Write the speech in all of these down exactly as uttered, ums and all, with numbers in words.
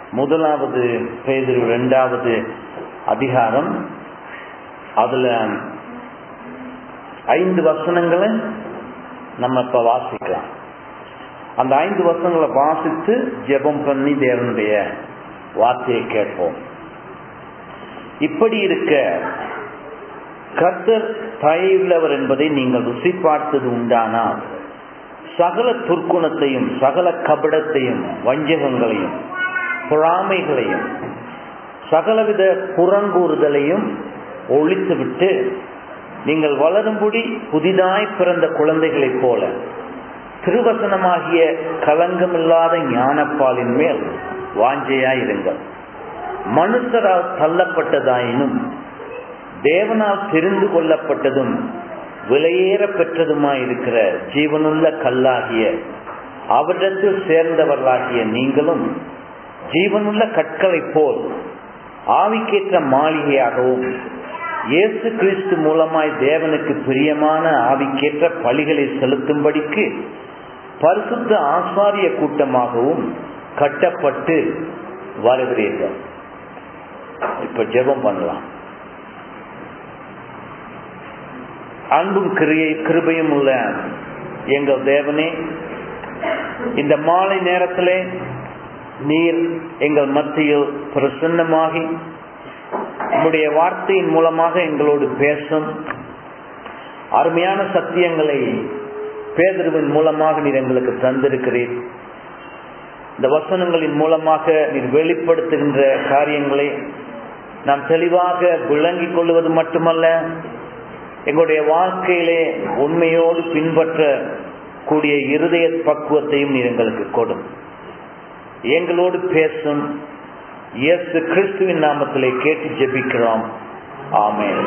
முதலாவது பேதுரு இரண்டாவது அதிகாரம், அதுல ஐந்து வசனங்களை நம்ம இப்ப வாசிக்கலாம். அந்த ஐந்து வசனங்களை வாசித்து ஜெபம் பண்ணி தேவனுடைய வார்த்தையை கேட்போம். இப்படி இருக்க கர்த்தர் தயவுள்ளவர் என்பதை நீங்கள் ருசி பார்த்தது உண்டானால் சகல துர்க்குணத்தையும் சகல கபடத்தையும் வஞ்சகங்களையும் பொறாமைகளையும் சகலவித புறங்கூறுதலையும் ஒழித்துவிட்டு நீங்கள் வளரும்படி புதிதாய் பிறந்த குழந்தைகளைப் போல திருவசனமாகிய கலங்கமில்லாத ஞானப்பாலின் மேல் வாஞ்சையாயிருங்கள். மனுஷரால் தள்ளப்பட்டதாயினும் தேவனால் தெரிந்து கொள்ளப்பட்டதும் விலையேற பெற்றதுமாயிருக்கிற ஜீவனுள்ள கல்லாகிய அவரிடத்தில் சேர்ந்தவர்களாகிய நீங்களும் ஜீவனுள்ள கற்களை போல் ஆவிக்கேற்ற மாளிகையாகவும் இயேசு கிறிஸ்து மூலமாய் தேவனுக்கு பிரியமான ஆவிக்கேற்ற பலிகளை செலுத்தும்படிக்கு பரிசுத்த ஆசாரிய கூட்டமாகவும் கட்டப்பட்டு வருகிறீர்கள். இப்ப ஜெபம் பண்ணலாம். அன்பும் கிரியை கிருபையும் உள்ள எங்கள் தேவனே, இந்த மாலை நேரத்திலே நீர் எங்கள் மத்தியில் பிரசன்னமாகி உம்முடைய வார்த்தையின் மூலமாக எங்களோடு பேசும் அருமையான சத்தியங்களை பேதுருவின் மூலமாக நீர் எங்களுக்கு தந்திருக்கிறீர். இந்த வசனங்களின் மூலமாக நீர் வெளிப்படுத்துகின்ற காரியங்களை நாம் தெளிவாக விளங்கிக் கொள்வது மட்டுமல்ல, எங்களுடைய வாழ்க்கையிலே உண்மையோடு பின்பற்ற கூடிய இருதய பக்குவத்தையும் நீர் எங்களுக்கு கொடும். எங்களோடு பேசும். இயேசு கிறிஸ்துவின் நாமத்திலே கேட்டு ஜெபிக்கிறோம். ஆமென்.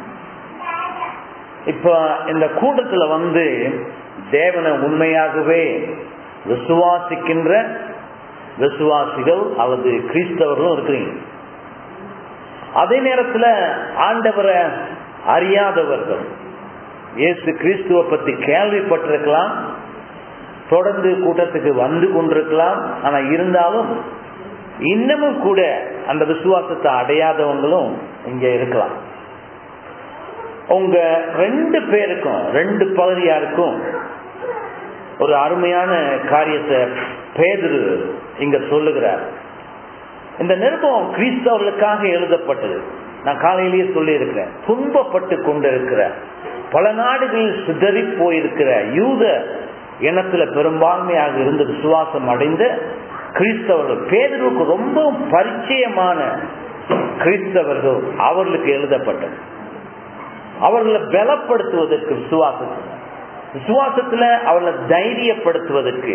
இப்ப இந்த கூட்டத்துல வந்து தேவனை உண்மையாகவே விசுவாசிக்கின்ற விசுவாசிகள் அல்லது கிறிஸ்தவர்களும் இருக்கிறீங்க. அதே நேரத்துல ஆண்டவரை அறியாதவர்கள், இயேசு கிறிஸ்துவ பத்தி கேள்விப்பட்டிருக்கலாம், தொடர்ந்து கூட்டத்துக்கு வந்து கொண்டிருக்கலாம், ஆனா இருந்தாலும் இன்னமும் கூட அந்த விசுவாசத்தை அடையாதவங்களும் இங்க இருக்கலாம். உங்க ரெண்டு பேருக்கும் ரெண்டு பகுதியாருக்கும் ஒரு அருமையான காரியத்தை பேதுரு இங்க சொல்லுகிறார். இந்த நிருபம் கிறிஸ்தவர்களுக்காக எழுதப்பட்டது. நான் காலையிலேயே சொல்லி இருக்கிறேன். துன்பப்பட்டு கொண்டிருக்கிற பல நாடுகளில் சிதறி போயிருக்கிற யூத இனத்துல பெரும்பான்மையாக இருந்த விசுவாசம் அடைந்த கிறிஸ்தவர்கள், பேதுருவுக்கு ரொம்ப பரிச்சயமான கிறிஸ்தவர்கள், அவர்களுக்கு எழுதப்பட்டது. அவர்களை பலப்படுத்துவதற்கு, விசுவாசத்துல விசுவாசத்துல அவர்களை தைரியப்படுத்துவதற்கு,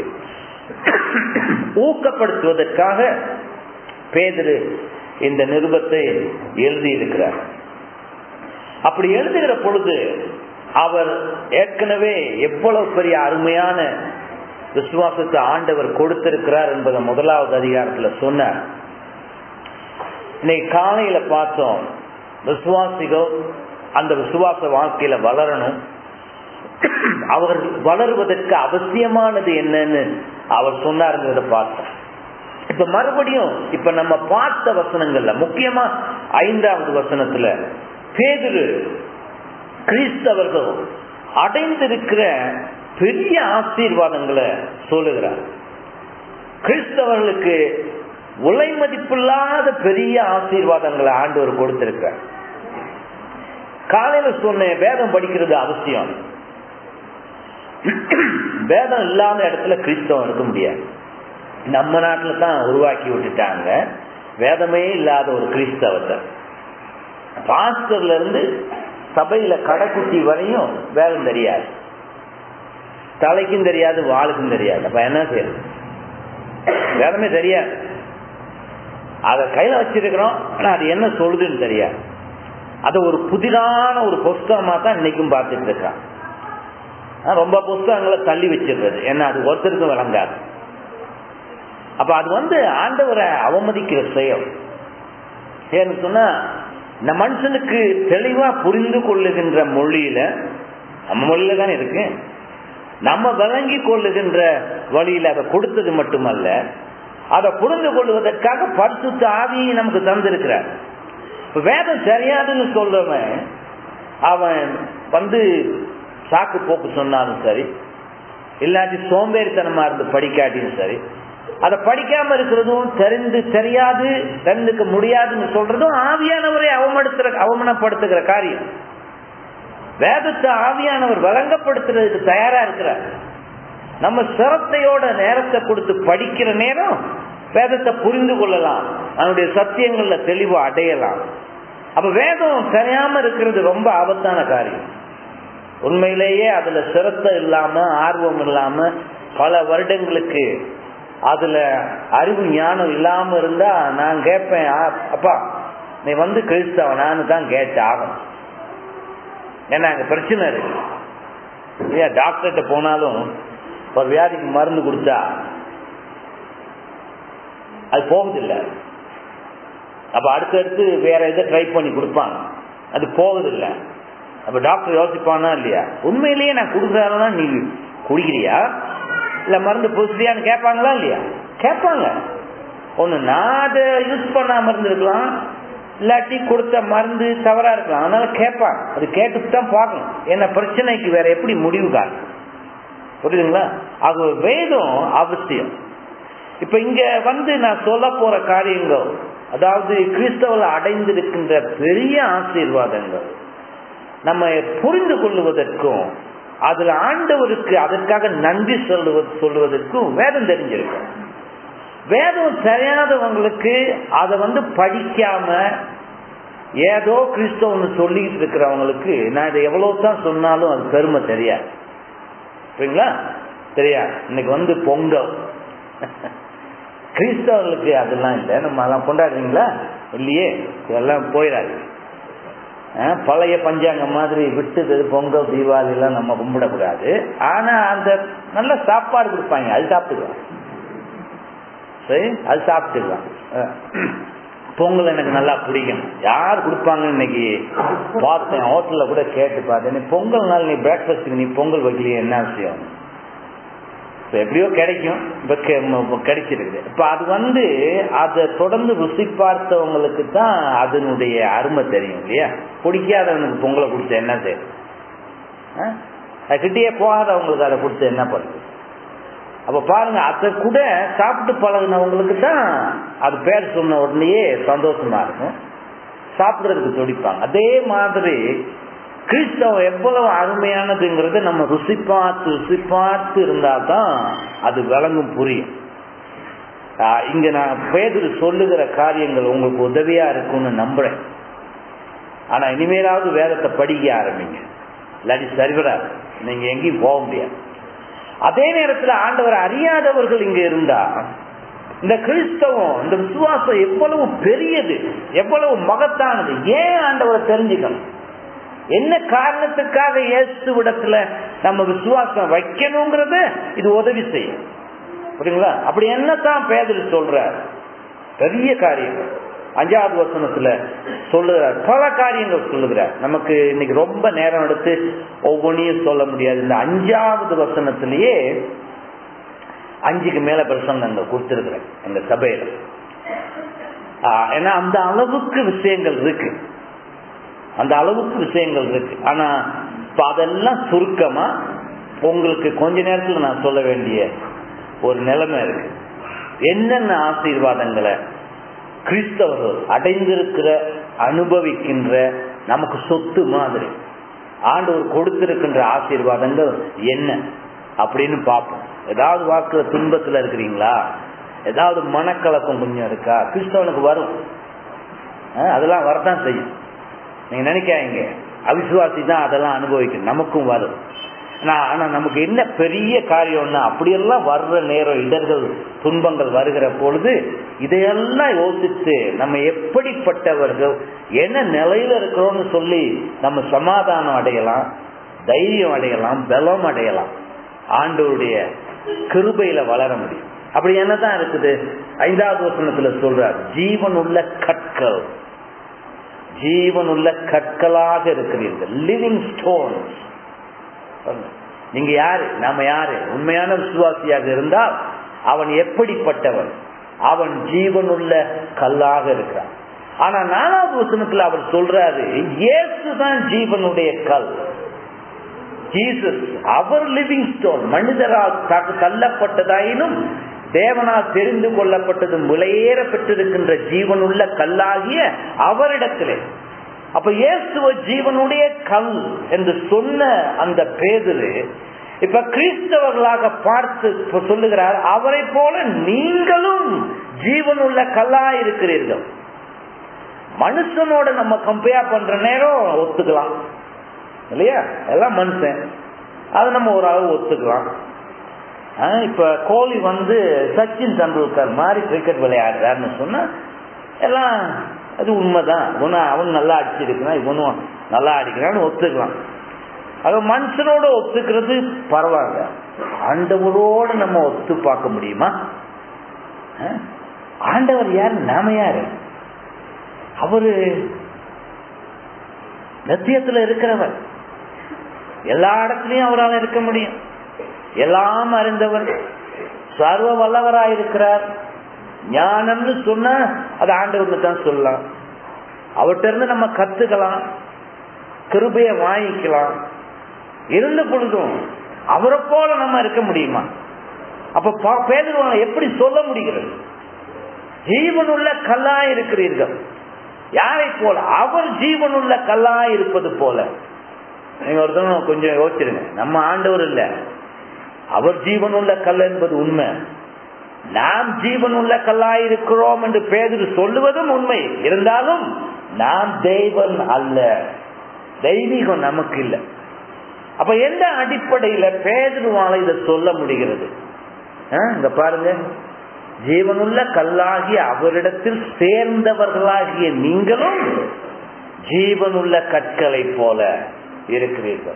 ஊக்கப்படுத்துவதற்காக பேதுரு இந்த நிருபத்தை எழுதியிருக்கிறார். அப்படி எழுதுகிற பொழுது அவர் ஏற்கனவே எவ்வளவு பெரிய அருமையான விசுவாசத்தை ஆண்டவர் கொடுத்திருக்கிறார் என்பதை முதலாவது அதிகாரத்துல சொன்னார். இன்னைக்கு காலையில பார்த்தோம், விசுவாசிகள் அந்த விசுவாச வாழ்க்கையில வளரணும். அவர் வளருவதற்கு அவசியமானது என்னன்னு அவர் சொன்னாருங்கிறத பார்த்தோம். இப்ப மறுபடியும் இப்ப நம்ம பார்த்த வசனங்கள்ல முக்கியமா ஐந்தாவது வசனத்துல பேதுரு கிறிஸ்தவர்கள் அடைந்திருக்கிற பெரிய ஆசீர்வாதங்களை சொல்லுகிறார். கிறிஸ்தவர்களுக்கு உலை மதிப்பில்லாத பெரிய ஆசீர்வாதங்களை ஆண்டவர் கொடுத்திருக்கிறார். காலையில சொன்ன வேதம் படிக்கிறது அவசியம். வேதம் இல்லாத இடத்துல கிறிஸ்தவம் இருக்க முடியாது. நம்ம நாட்டில தான் உருவாக்கி விட்டுட்டாங்க வேதமே இல்லாத ஒரு கிறிஸ்தவத்தை. பாஸ்டர்ல இருந்து சபையில கடைக்குட்டி வரையும் வேதம் தெரியாது, தலைக்கும் தெரியாது, வாளுக்கும் தெரியாது. அப்ப என்ன செய்யறது? வேதமே தெரியாது. அத கையில வச்சிருக்கிறோம், ஆனா அது என்ன சொல்லுதுன்னு தெரியாது. அது ஒரு புதிதான ஒரு புஸ்தகமா தான் இன்னைக்கும் பார்த்துட்டு இருக்கான். ரொம்ப புஸ்தகங்களை தள்ளி வச்சிருக்கிறது, ஏன்னா அது ஒருத்தருக்கும் விளங்காது. அப்ப அது வந்து ஆண்டவரை அவமதிக்கிற செயல். ஏன்னு சொன்னா, இந்த மனுஷனுக்கு தெளிவா புரிந்து கொள்ளுகின்ற மொழியில, நம்ம மொழியில தானே இருக்கு, நம்ம விளங்கி கொள்ளுகின்ற வழியில அதை கொடுத்தது மட்டுமல்ல, அதை புரிந்து கொள்வதற்காக பரிசுத்த ஆவியை நமக்கு தந்திருக்கிறார். வேதம் சரியாதுன்னு சொல்றவன் அவன் வந்து சாக்கு போக்கு சொன்னாலும் சரி, இல்லாட்டி சோம்பேறித்தனமா இருந்து படிக்காட்டியும் சரி, அதை படிக்காம இருக்கிறதும் தெரிந்து தெரியாது தெரிந்துக்க முடியாதுன்னு சொல்றதும் ஆவியானவரை அவமடுத்துற அவமானப்படுத்துகிற காரியம். வேதத்தை ஆவியானவர் வழங்கப்படுத்துறதுக்கு தயாரா இருக்கிறார். நம்ம சிரத்தையோட நேரத்தை கொடுத்து படிக்கிற நேரம் வேதத்தை புரிந்து கொள்ளலாம், அதனுடைய சத்தியங்கள்ல தெளிவு அடையலாம். அப்ப வேதம் தெரியாம இருக்கிறது ரொம்ப ஆபத்தான காரியம். உண்மையிலேயே அதுல சிரத்தை இல்லாம ஆர்வம் இல்லாம பல வருடங்களுக்கு அதுல அறிவு ஞானம் இல்லாம இருந்தா நான் கேட்பேன், அப்பா நீ வந்து கிறிஸ்தவ நானு தான் கேட்டு ஆகணும். ஏன்னா அங்க பிரச்சனை இருக்கு இல்லையா? டாக்டர்கிட்ட போனாலும் ஒரு வியாதிக்கு மருந்து கொடுத்தா அது போகுதில்லை. அப்ப அடுத்தடுத்து வேற எதை ட்ரை பண்ணி கொடுப்பாங்க, அது போகுதில்லை. அப்ப டாக்டர் யோசிப்பானா இல்லையா, உண்மையிலேயே நான் கொடுக்குறாருன்னா நீ குடிக்கிறியா இல்ல மருந்து பூசுறியான்னு கேட்பாங்களா இல்லையா? கேட்பாங்க. ஒண்ணு நான் அதை யூஸ் பண்ணாம இருந்திருக்கலாம், இல்லாட்டி கொடுத்த மருந்து தவறா இருக்கலாம். அதனால கேட்பாங்க. அது கேட்டுட்டு தான் பார்க்கணும், என்ன பிரச்சனைக்கு வேற எப்படி முடிவு காணும். புரியுதுங்களா? அது வேதம் அவசியம். இப்ப இங்க வந்து நான் சொல்ல போற காரியங்கள், அதாவது கிறிஸ்தவ அடைந்திருக்கின்ற பெரிய ஆசீர்வாதங்கள் நம்ம புரிந்து கொள்வதற்கும் அதுல ஆண்டவருக்கு அதற்காக நன்றி சொல்லுவது சொல்லுவதற்கும் வேதம் தெரிஞ்சிருக்கும். வேதம் தெரியாதவங்களுக்கு அதை வந்து படிக்காம ஏதோ கிறிஸ்தவன்னு சொல்லிட்டு இருக்கிறவங்களுக்கு நான் இதை எவ்வளவுதான் சொன்னாலும் அது பெருமை தெரியாது. சரிங்களா? தெரியாது. இன்னைக்கு வந்து பொங்கல் கிறிஸ்தவர்களுக்கு அதெல்லாம் இல்லை. நம்ம அதெல்லாம் கொண்டாடுறீங்களா? இல்லையே, இதெல்லாம் போயிடாது. பழைய பஞ்சாங்கம் மாதிரி விட்டுது பொங்கல் தீபாவளி எல்லாம் நம்ம கும்பிடக்கூடாது. ஆனா அந்த நல்ல சாப்பாடு கொடுப்பாங்க, அது சாப்பிட்டுக்கலாம். சரி, அது சாப்பிட்டுக்கலாம். பொங்கல் எனக்கு நல்லா பிடிக்கும். யார் கொடுப்பாங்கன்னு இன்னைக்கு பார்த்தேன், ஹோட்டல்ல கூட கேட்டு பார்த்தேன், பொங்கல் நாள் நீ பிரேக்ஃபாஸ்ட்டுக்கு நீ பொங்கல் வைக்கலையே, என்ன விஷயம்? எப்படியோ கிடைக்கும், இப்ப கிடைச்சிருக்குது. இப்ப அது வந்து அதை தொடர்ந்து ருசி பார்த்தவங்களுக்கு தான் அதனுடைய அருமை தெரியும் இல்லையா? பிடிக்காதவனுக்கு பொங்கலை கொடுத்த என்ன செய்யும்? அதுக்கிட்டே போகாதவங்களுக்கு அதை கொடுத்த என்ன பண்ணுது? அப்ப பாருங்க, அதை கூட சாப்பிட்டு பழகினவங்களுக்கு தான் அது பேர் சொன்ன உடனேயே சந்தோஷமா இருக்கும், சாப்பிடுறதுக்கு துடிப்பாங்க. அதே மாதிரி கிறிஸ்தவம் எவ்வளவு அருமையானதுங்கிறது நம்ம ருசி பார்த்து ருசி பார்த்து இருந்தால்தான் அது விளங்கும், புரியும். இங்க நான் பேதுரு சொல்லுகிற காரியங்கள் உங்களுக்கு உதவியா இருக்கும்னு நம்புறேன். ஆனா இனிமேலாவது வேதத்தை படிக்க ஆரம்பிங்க, இல்லாட்டி சரிவராது, நீங்க எங்கேயும் போக முடியாது. அதே நேரத்தில் ஆண்டவர் அறியாதவர்கள் இங்க இருந்தா இந்த கிறிஸ்தவம் இந்த விசுவாசம் எவ்வளவு பெரியது, எவ்வளவு மகத்தானது, ஏன் ஆண்டவரை தெரிஞ்சுக்கணும், என்ன காரணத்துக்காக இயேசுவிடத்துல நம்ம விசுவாசம் வைக்கணுங்கிறத இது உதவி செய்யும். புரியுங்களா? அப்படி என்னத்தான் பேதுரு சொல்றார், பெரிய காரியம் அஞ்சாவது வசனத்துல சொல்லுகிறார், பல காரியங்கள் சொல்லுகிறார். நமக்கு இன்னைக்கு ரொம்ப நேரம் எடுத்து ஒவ்வொன்றையும் சொல்ல முடியாது. இந்த அஞ்சாவது வசனத்திலேயே அஞ்சுக்கு மேல பிரசங்கங்கள் கொடுத்திருக்கிறேன் எங்க சபையில. ஏன்னா அந்த அளவுக்கு விஷயங்கள் இருக்கு, அந்த அளவுக்கு விஷயங்கள் இருக்கு. ஆனா இப்ப அதெல்லாம் சுருக்கமா உங்களுக்கு கொஞ்ச நேரத்துல நான் சொல்ல வேண்டிய ஒரு நிலைமை இருக்கு. என்னென்ன ஆசீர்வாதங்களை கிறிஸ்தவர்கள் அடைந்திருக்கிற அனுபவிக்கின்ற நமக்கு சொத்து மாதிரி ஆண்டவர் கொடுத்திருக்கின்ற ஆசீர்வாதங்கள் என்ன அப்படின்னு பார்ப்போம். ஏதாவது வாக்குல துன்பத்துல இருக்கிறீங்களா, ஏதாவது மனக்கலக்கம் கொஞ்சம் இருக்கா, கிறிஸ்தவனுக்கு வரும், அதெல்லாம் வரதான் செய்யும். நீங்க நினைக்காதீங்க அவிசுவாசி தான் அதெல்லாம் அனுபவிக்கணும், நமக்கும் வரும். ஆனா நமக்கு என்ன பெரிய காரியம்னா, அப்படியெல்லாம் வர்ற நேரம் இடர்கள் துன்பங்கள் வருகிற பொழுது இதையெல்லாம் யோசித்து நம்ம எப்படிப்பட்டவர்கள் என்ன நிலையில இருக்கிறோம்னு சொல்லி நம்ம சமாதானம் அடையலாம், தைரியம் அடையலாம், பலம் அடையலாம், ஆண்டவருடைய கிருபையில வளர முடியும். அப்படி என்னதான் இருக்குது? ஐந்தாவது வசனத்துல சொல்றார், ஜீவன் உள்ள கற்கள், ஜீவன் உள்ள கற்களாக இருக்கிறீர்கள், லிவிங் ஸ்டோன்ஸ். நீங்க யாரு, நாம யாரு? உண்மையான விசுவாசியாக இருந்தால் அவன் எப்படிப்பட்டவன், அவன் ஜீவனுள்ள கல்லாக இருக்கிறான். ஆனா நாலாவது வசனத்துல அவர் சொல்றாரு, இயேசுதான் ஜீவனுடைய கல். ஜீசஸ் அவர் லிவிங் ஸ்டோன், மனிதரால் தள்ளப்பட்டதாயினும் தேவனால் தெரிந்து கொள்ளப்பட்டதும் விலையேற பெற்றிருக்கின்ற ஜீவனுள்ள கல்லாகிய அவரிடத்திலே. அப்ப இயேசுவ ஜீவனுடைய கல் என்று சொன்ன அந்த பேதுரு இப்ப கிறிஸ்தவர்களாக பார்த்து சொல்லுகிறார், அவரை போல நீங்களும் ஜீவனுள்ள கல்லா இருக்கிறீர்கள். மனுஷனோட நம்ம கம்பேர் பண்ற நேரம் ஒத்துக்கலாம் இல்லையா, எல்லாம் மனுஷன், அது நம்ம ஒரு அளவு ஒத்துக்கலாம். இப்ப கோலி வந்து சச்சின் டெண்டுல்கர் மாதிரி கிரிக்கெட் விளையாடுறாருன்னு சொன்னா எல்லாம் அது உண்மைதான். அவன் நல்லா அடிச்சிருக்கிறான், இவனும் நல்லா அடிக்கிறான்னு ஒத்துக்கலாம். அது மனுஷனோட ஒத்துக்கிறது பரவாயில்ல. ஆண்டவரோட நம்ம ஒத்து பார்க்க முடியுமா? ஆண்டவர் யாரு, நாம யாரு? அவரு நித்தியத்துல இருக்கிறவர், எல்லா இடத்துலயும் அவரால் இருக்க முடியும், எல்லாம் அறிந்தவர், சர்வ வல்லவராயிருக்கிறார். ஞானம்னு சொன்னா அது ஆண்டவர்னு தான் சொல்லலாம். அவர்கிட்ட இருந்து நம்ம கத்துக்கலாம், கிருபையை வாங்கிக்கலாம். இருந்த பொழுதும் அவரை போல நம்ம இருக்க முடியுமா? அப்ப பேதுருவால எப்படி சொல்ல முடிகிறது? ஜீவனுள்ள கல்லா இருக்கிறீர்கள். யாரை போல? அவர் ஜீவனுள்ள கல்லா இருப்பது போல. நீங்க ஒருத்தவங்க கொஞ்சம் யோசிச்சிருங்க, நம்ம ஆண்டவர் இல்ல, அவர் ஜீவனுள்ள கல் என்பது உண்மை. நாம் ஜீவனுள்ள கல்லாய் இருக்கிறோம் என்று பேதுரு சொல்லுவதும் உண்மை. இருந்தாலும் நாம் தெய்வன் அல்ல, தெய்வீகம் நமக்கு இல்லை. அப்ப எந்த அடிப்படையில பேதுருவால இதை சொல்ல முடிகிறது? இங்க பாருங்க, ஜீவனுள்ள கல்லாகிய அவரிடத்தில் சேர்ந்தவர்களாகிய நீங்களும் ஜீவனுள்ள கற்களை போல இருக்கிறீர்கள்.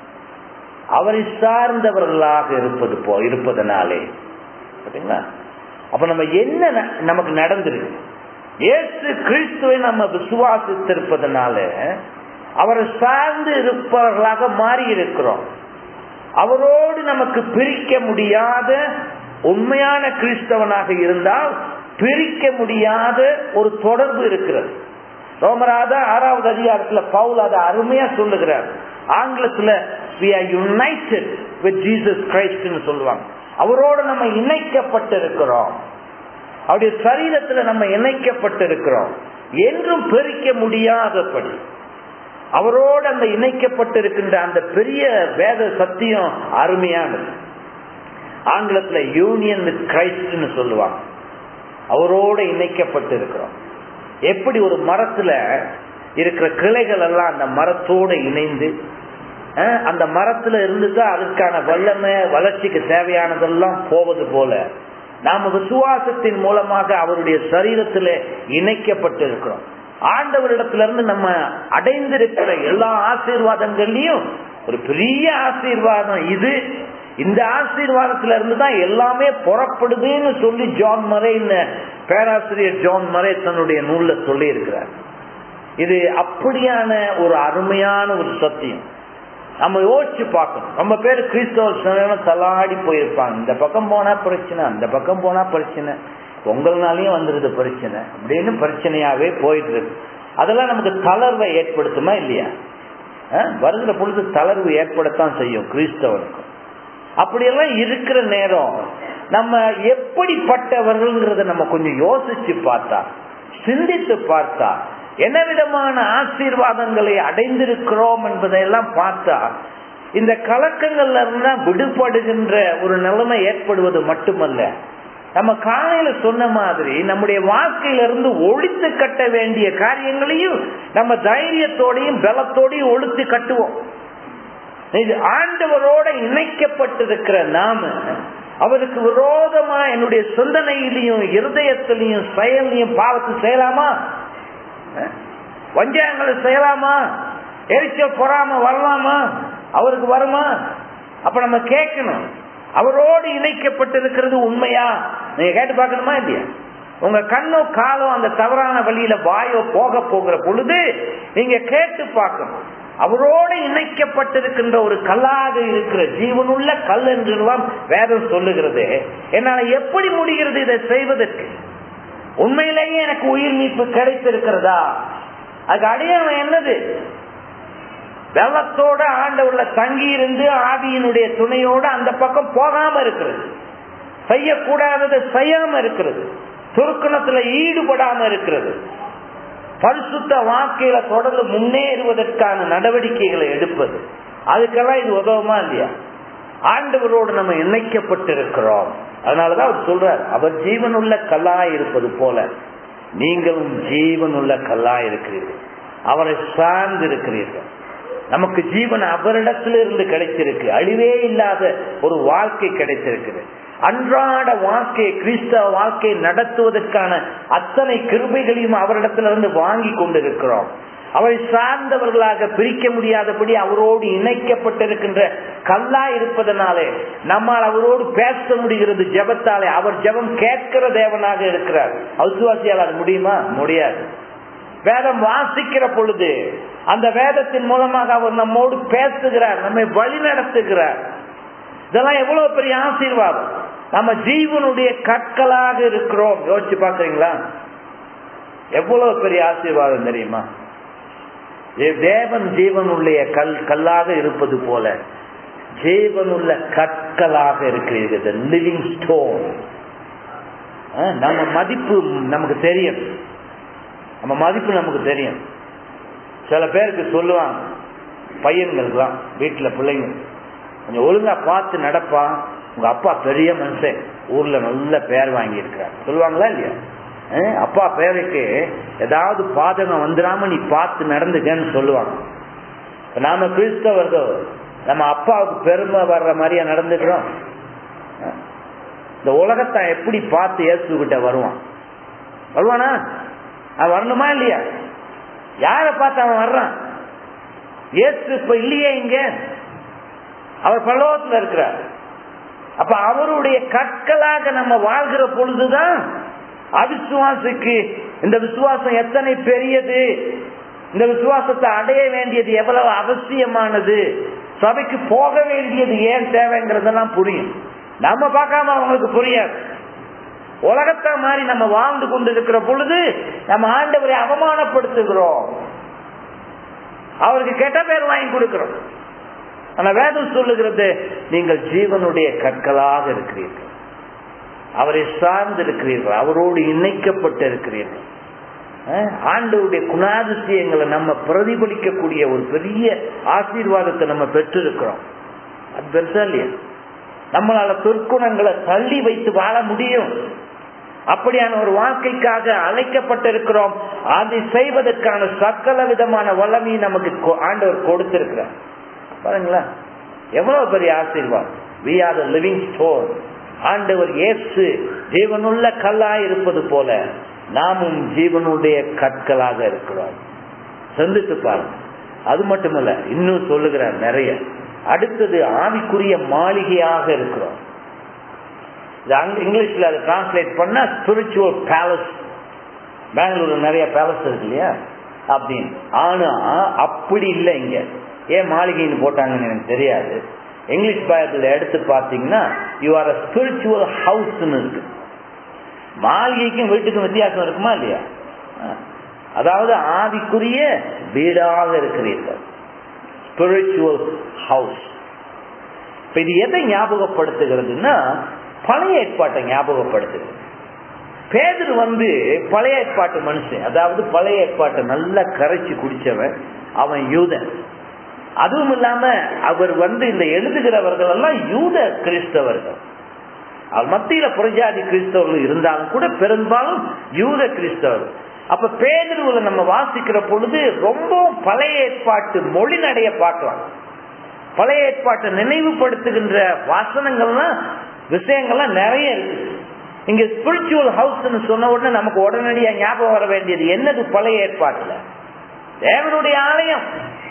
அவரை சார்ந்தவர்களாக இருப்பது போ இருப்பதனாலே பாத்தீங்களா? அப்ப நம்ம என்ன நமக்கு நடந்திருக்கு? இயேசு கிறிஸ்துவை நம்ம விசுவாசித்திருப்பதனால அவரை சார்ந்து இருப்பவர்களாக மாறி இருக்கிறோம். அவரோடு நமக்கு பிரிக்க முடியாத உண்மையான கிறிஸ்தவனாக இருந்தால் பிரிக்க முடியாத ஒரு தொடர்பு இருக்கிறது. ரோமராத ஆறாவது அதிகாரத்துல பவுல் அதை அருமையா சொல்லுகிறார். ஆங்கிலத்துல we are united with Jesus Christ ன்னு சொல்லுவாங்க. அவரோடு நம்ம இணைக்கப்பட்டிருக்கிறோம், அவருடைய சரீரத்துல நம்ம இணைக்கப்பட்டிருக்கிறோம். என்றும் பிரிக்க முடியாதபடி அவரோடு அந்த இணைக்கப்பட்டிருக்கின்ற அந்த பெரிய வேத சத்தியம் அருமையானது. ஆங்கிலத்துல யூனியன் வித் கிரைஸ்ட்னு சொல்லுவாங்க. அவரோடு இணைக்கப்பட்டிருக்கிறோம். எப்படி ஒரு மரத்துல இருக்கிற கிளைகள் எல்லாம் அந்த மரத்தோடு இணைந்து அந்த மரத்துல இருந்துதான் அதுக்கான வல்லமை வளர்ச்சிக்கு தேவையானதெல்லாம் போவது போல நாம விசுவாசத்தின் மூலமாக அவருடைய சரீரத்திலே இணைக்கப்பட்டிருக்கிறோம். ஆண்டவரிடத்திலிருந்து நம்ம அடைந்திருக்கிற எல்லா ஆசீர்வாதங்கள்லயும் ஒரு பெரிய ஆசீர்வாதம் இது. இந்த ஆசீர்வாதத்தில இருந்து தான் எல்லாமே புறப்படுதுன்னு சொல்லி ஜான் மரே, பேராசிரியர் ஜான் மரே தன்னுடைய நூல்ல சொல்லி இருக்கிறார். இது அப்படியான ஒரு அருமையான ஒரு சத்தியம். நம்ம யோசிச்சு பார்க்கணும். ரொம்ப பேர் கிறிஸ்தவ தள்ளாடி போயிருப்பாங்க. இந்த பக்கம் போனா பிரச்சனை, அந்த பக்கம் போனா பிரச்சனை, உங்களாலையும் வந்துருது பிரச்சனை அப்படின்னு பிரச்சனையாவே போயிட்டு இருக்கு. அதெல்லாம் நமக்கு தளர்வை ஏற்படுத்துமா இல்லையா? வருகிற பொழுது தளர்வு ஏற்படத்தான் செய்யும் கிறிஸ்தவனுக்கும். அப்படியெல்லாம் இருக்கிற நேரம் நம்ம எப்படிப்பட்டவர்கள்ங்கிறத நம்ம கொஞ்சம் யோசிச்சு பார்த்தா, சிந்தித்து பார்த்தா, என்ன விதமான ஆசீர்வாதங்களை அடைந்திருக்கிறோம் என்பதையெல்லாம் பார்த்தா இந்த கலக்கங்கள்ல இருந்தா விடுபடுகின்ற ஒரு நிலைமை ஏற்படுவது மட்டுமல்ல, நம்ம காலையில சொன்ன மாதிரி நம்முடைய வாழ்க்கையிலிருந்து ஒழித்து கட்ட வேண்டிய காரியங்களையும் நம்ம தைரியத்தோடையும் பலத்தோடையும் ஒழித்து கட்டுவோம். இது ஆண்டவரோட இணைக்கப்பட்டிருக்கிற நாம அவருக்கு விரோதமா என்னுடைய சிந்தனையிலையும் இருதயத்திலையும் செயலையும் பாவத்தை செய்யலாமா? வஞ்சகங்களை செய்யலாமா? எரிச்சல் பொறாம வரலாமா? அவருக்கு வருமா? அப்ப நம்ம கேட்கணும், அவரோடு இணைக்கப்பட்டிருக்கிறது உண்மையா? நீங்க கேட்டு பார்க்கணுமா இல்லையா? உங்க கண்ணோ காலோ அந்த தவறான வழியில வாயோ போக போகிற பொழுது நீங்க கேட்டு பார்க்கணும். அவரோடு இணைக்கப்பட்டிருக்கின்ற ஒரு கல்லாக இருக்கிற ஜீவனுள்ள கல் என்றெல்லாம் வேதம் சொல்லுகிறது. என்னால எப்படி முடிகிறது இதை செய்வதற்கு? உண்மையிலேயே எனக்கு உயிர் மீட்பு கிடைத்திருக்கிறதா? அதுக்கு அடையாளம் என்னது? வெள்ளத்தோட ஆண்டவர்ல தங்கி இருந்து ஆவியினுடைய துணையோட அந்த பக்கம் போகாம இருக்கிறது, செய்யக்கூடாததை செய்யாம இருக்கிறது, துர்க்குணத்துல ஈடுபடாம இருக்கிறது, பரிசுத்த வாழ்க்கையில தொடர்ந்து முன்னேறுவதற்கான நடவடிக்கைகளை எடுப்பது. அதுக்கெல்லாம் இது உதவுமா இல்லையா? ஆண்டவரோடு நம்ம இணைக்கப்பட்டிருக்கிறோம். அதனாலதான் அவர் சொல்றார், அவர் ஜீவனுள்ள கல்லாய் இருப்பது போல நீங்களும் ஜீவனுள்ள கல்லாய் இருக்கிறீர்கள், அவரை சார்ந்து இருக்கிறீர்கள். நமக்கு ஜீவன் அவரிடத்திலிருந்து கிடைத்திருக்கு, அழிவே இல்லாத ஒரு வாழ்க்கை கிடைத்திருக்குது. அன்றாட வாழ்க்கையை, கிறிஸ்தவ வாழ்க்கையை நடத்துவதற்கான அத்தனை கிருபைகளையும் அவரிடத்திலிருந்து வாங்கி கொண்டிருக்கிறோம். அவரை சார்ந்தவர்களாக பிரிக்க முடியாதபடி அவரோடு இணைக்கப்பட்டிருக்கின்ற கல்லா இருப்பதனாலே நம்மால் அவரோடு பேச முடிகிறது ஜெபத்தாலே. அவர் ஜெபம் கேட்கிற தேவனாக இருக்கிறார். அவிசுவாசியால் அது முடியுமா? முடியாது. வேதம் வாசிக்கிற பொழுது அந்த வேதத்தின் மூலமாக அவர் நம்மோடு பேசுகிறார், நம்மை வழி நடத்துகிறார். இதெல்லாம் எவ்வளவு பெரிய ஆசீர்வாதம். நம்ம ஜீவனுடைய கற்களாக இருக்கிறோம். யோசிச்சு பாக்குறீங்களா? எவ்வளவு பெரிய ஆசீர்வாதம் தெரியுமா? தேவன் ஜீவனுடைய கல் கல்லாக இருப்பது போல ஜீவனுள்ள கற்களாக இருக்கிறீர்கள், லிவிங் ஸ்டோன். நம்ம மதிப்பு நமக்கு தெரியும், நம்ம மதிப்பு நமக்கு தெரியும். சில பேருக்கு சொல்லுவாங்க, பையன்களுக்குலாம் வீட்டுல பிள்ளைங்க கொஞ்சம் ஒழுங்கா பார்த்து நடப்பா, உங்க அப்பா பெரிய மனுஷன், ஊர்ல நல்ல பேர் வாங்கி இருக்கிறார் சொல்லுவாங்களா இல்லையா? அப்பா பேருக்கு ஏதாவது பாதகம் வந்துடாம நீ பார்த்து நடந்துக்கன்னு சொல்லுவாங்க. நாம கிறிஸ்தவர்கள் நம்ம அப்பாவுக்கு பெருமை வர்ற மாதிரியா நடந்துக்கிறோம்? இந்த உலகத்தை எப்படி பார்த்து இயேசு கிட்ட வருவான்? வருவானா? அவன் வரணுமா இல்லையா? யாரை பார்த்து அவன் வர்றான்? இயேசு இப்ப இல்லையே இங்க, அவர் பரலோகத்துல இருக்கிறார். அப்ப அவருடைய கற்களாக நம்ம வாழ்கிற பொழுதுதான் அவிசுவாசிக்கு இந்த விசுவாசம் எத்தனை பெரியது, இந்த விசுவாசத்தை அடைய வேண்டியது எவ்வளவு அவசியமானது, சபைக்கு போக வேண்டியது ஏன் தேவைங்கிறதெல்லாம் புரியும். நம்ம பார்க்காம அவங்களுக்கு புரியாது. உலகத்தை மாதிரி நம்ம வாழ்ந்து கொண்டு இருக்கிற பொழுது நம்ம ஆண்டவரை அவமானப்படுத்துகிறோம், அவருக்கு கெட்ட பேர் வாங்கி கொடுக்கிறோம். ஆனா வேதம் சொல்லுகிறது, நீங்கள் ஜீவனுடைய கற்களாக இருக்கிறீர்கள், அவரை சார்ந்து இருக்கிறீர்கள், அவரோடு இணைக்கப்பட்டு இருக்கிறீர்கள். ஆண்டவருடைய குணாதிசயங்களை நம்ம பிரதிபலிக்கக்கூடிய ஒரு பெரிய ஆசீர்வாதத்தை நம்ம பெற்றிருக்கிறோம். அது பெருசா இல்லையா? நம்மளால துர்க்குணங்களை தள்ளி வைத்து வாழ முடியும். அப்படியான ஒரு வாழ்க்கைக்காக அழைக்கப்பட்டிருக்கிறோம். அதை செய்வதற்கான சகல விதமான வல்லமையை நமக்கு ஆண்டவர் கொடுத்திருக்கிறார். பாருங்களா, எவ்வளவு பெரிய ஆசீர்வாதம். we are the living stone. ஆண்டவர் இயேசு ஜீவனுள்ள கல்லாய் இருப்பது போல நாமும் ஜீவனுடைய கற்களாக இருக்கிறோம். சிந்தித்து பாருங்க. அது மட்டுமல்ல, இன்னும் சொல்லுகிறார் நிறைய. அடுத்தது ஆவிக்குரிய மாளிகையாக இருக்கிறோம். இங்கிலீஷ்ல அதை டிரான்ஸ்லேட் பண்ணா ஸ்பிரிச்சுவல் பேலஸ். பெங்களூர்ல நிறைய பேலஸ் இருக்கு இல்லையா அப்படின்னு. ஆனா அப்படி இல்லை. இங்க ஏன் மாளிகைன்னு போட்டாங்கன்னு எனக்கு தெரியாது. இங்கிலீஷ் பைபிள் எடுத்து பார்த்தீங்கன்னா you are a spiritual house இருக்கு. மாளிகைக்கும் வீட்டுக்கும் வித்தியாசம் இருக்குமா இல்லையா? அதாவது ஆவிக்குரிய வீடாக இருக்கிறீர்கள், ஸ்பிரிச்சுவல் ஹவுஸ். இப்ப இது எதை ஞாபகப்படுத்துகிறதுன்னா பழைய ஏற்பாட்டை ஞாபகப்படுத்துகிறது. பேதுரு வந்து பழைய ஏற்பாட்டு மனுஷன், அதாவது பழைய ஏற்பாட்டை நல்லா கரைச்சி குடிச்சவன். அவன் யூதன். அதுவும் இல்லாம அவர் வந்து இந்த எழுதுகிறவர்கள் எல்லாம் யூத கிறிஸ்தவர்கள். அவர் மத்தியில புறஜாதி கிறிஸ்தவர்கள் இருந்தாலும் கூட பெரும்பாலும் யூத கிறிஸ்தவர்கள். அப்ப பேதுருவுல நம்ம வாசிக்கிற பொழுது ரொம்ப பழைய ஏற்பாட்டு மொழி நடைய பார்க்கலாம். பழைய ஏற்பாட்டை நினைவுபடுத்துகின்ற வாசனங்கள்லாம் விஷயங்கள்லாம் நிறைய இருக்கு. இங்க ஸ்பிரிச்சுவல் ஹவுஸ் சொன்ன உடனே நமக்கு உடனடியா ஞாபகம் வர வேண்டியது என்னது? பழைய ஏற்பாட்டுல தேவனுடைய ஆலயம்.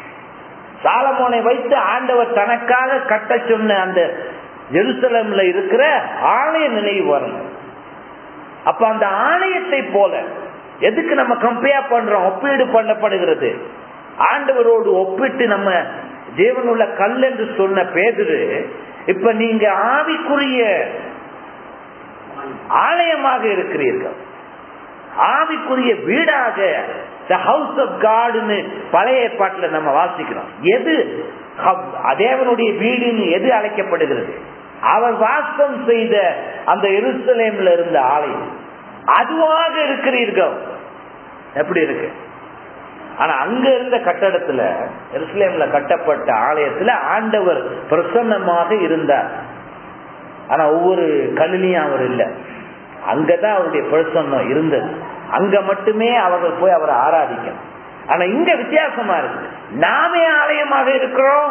சாலமோனை வைத்து ஆண்டவர் தனக்காக கட்ட சொன்ன அந்த எருசலேம்ல இருக்கிற ஆலய நினைவு வரணும். அப்ப அந்த ஆலயத்தை போல எதுக்கு நம்ம கம்பேர் பண்றோம்? ஒப்பீடு பண்ணப்படுகிறது. ஆண்டவரோடு ஒப்பிட்டு நம்ம ஜீவனுள்ள கல் என்று சொன்ன பேதுரு, இப்ப நீங்க ஆவிக்குரிய ஆலயமாக இருக்கிறீர்கள். ஆவிக்குரிய வீடாக the house of Godன்னு பழைய ஏற்பாட்டில் நம்ம வாசிக்கிறோம். எது தேவனுடைய வீடுன்னு எது அழைக்கப்படுகிறது? அவர் வாசம் செய்த அந்த எருசலேம்ல இருந்த ஆலயம் அதுவாக இருக்கிறீர்கள். எப்படி இருக்கு? ஆனா அங்க இருந்த கட்டடத்துல, எருசலேம்ல கட்டப்பட்ட ஆலயத்துல ஆண்டவர் பிரசன்னமாக இருந்தார். ஆனா ஒவ்வொரு கல்லிலையும் அவர் இல்லை. அங்கதான் அவருடைய பிரசன்னம் இருந்தது. அங்க மட்டுமே அவர்கள் போய் அவரை ஆராதிக்கணும். ஆனா இங்க வித்தியாசமா இருக்கு. நாமே ஆலயமாக இருக்கிறோம்.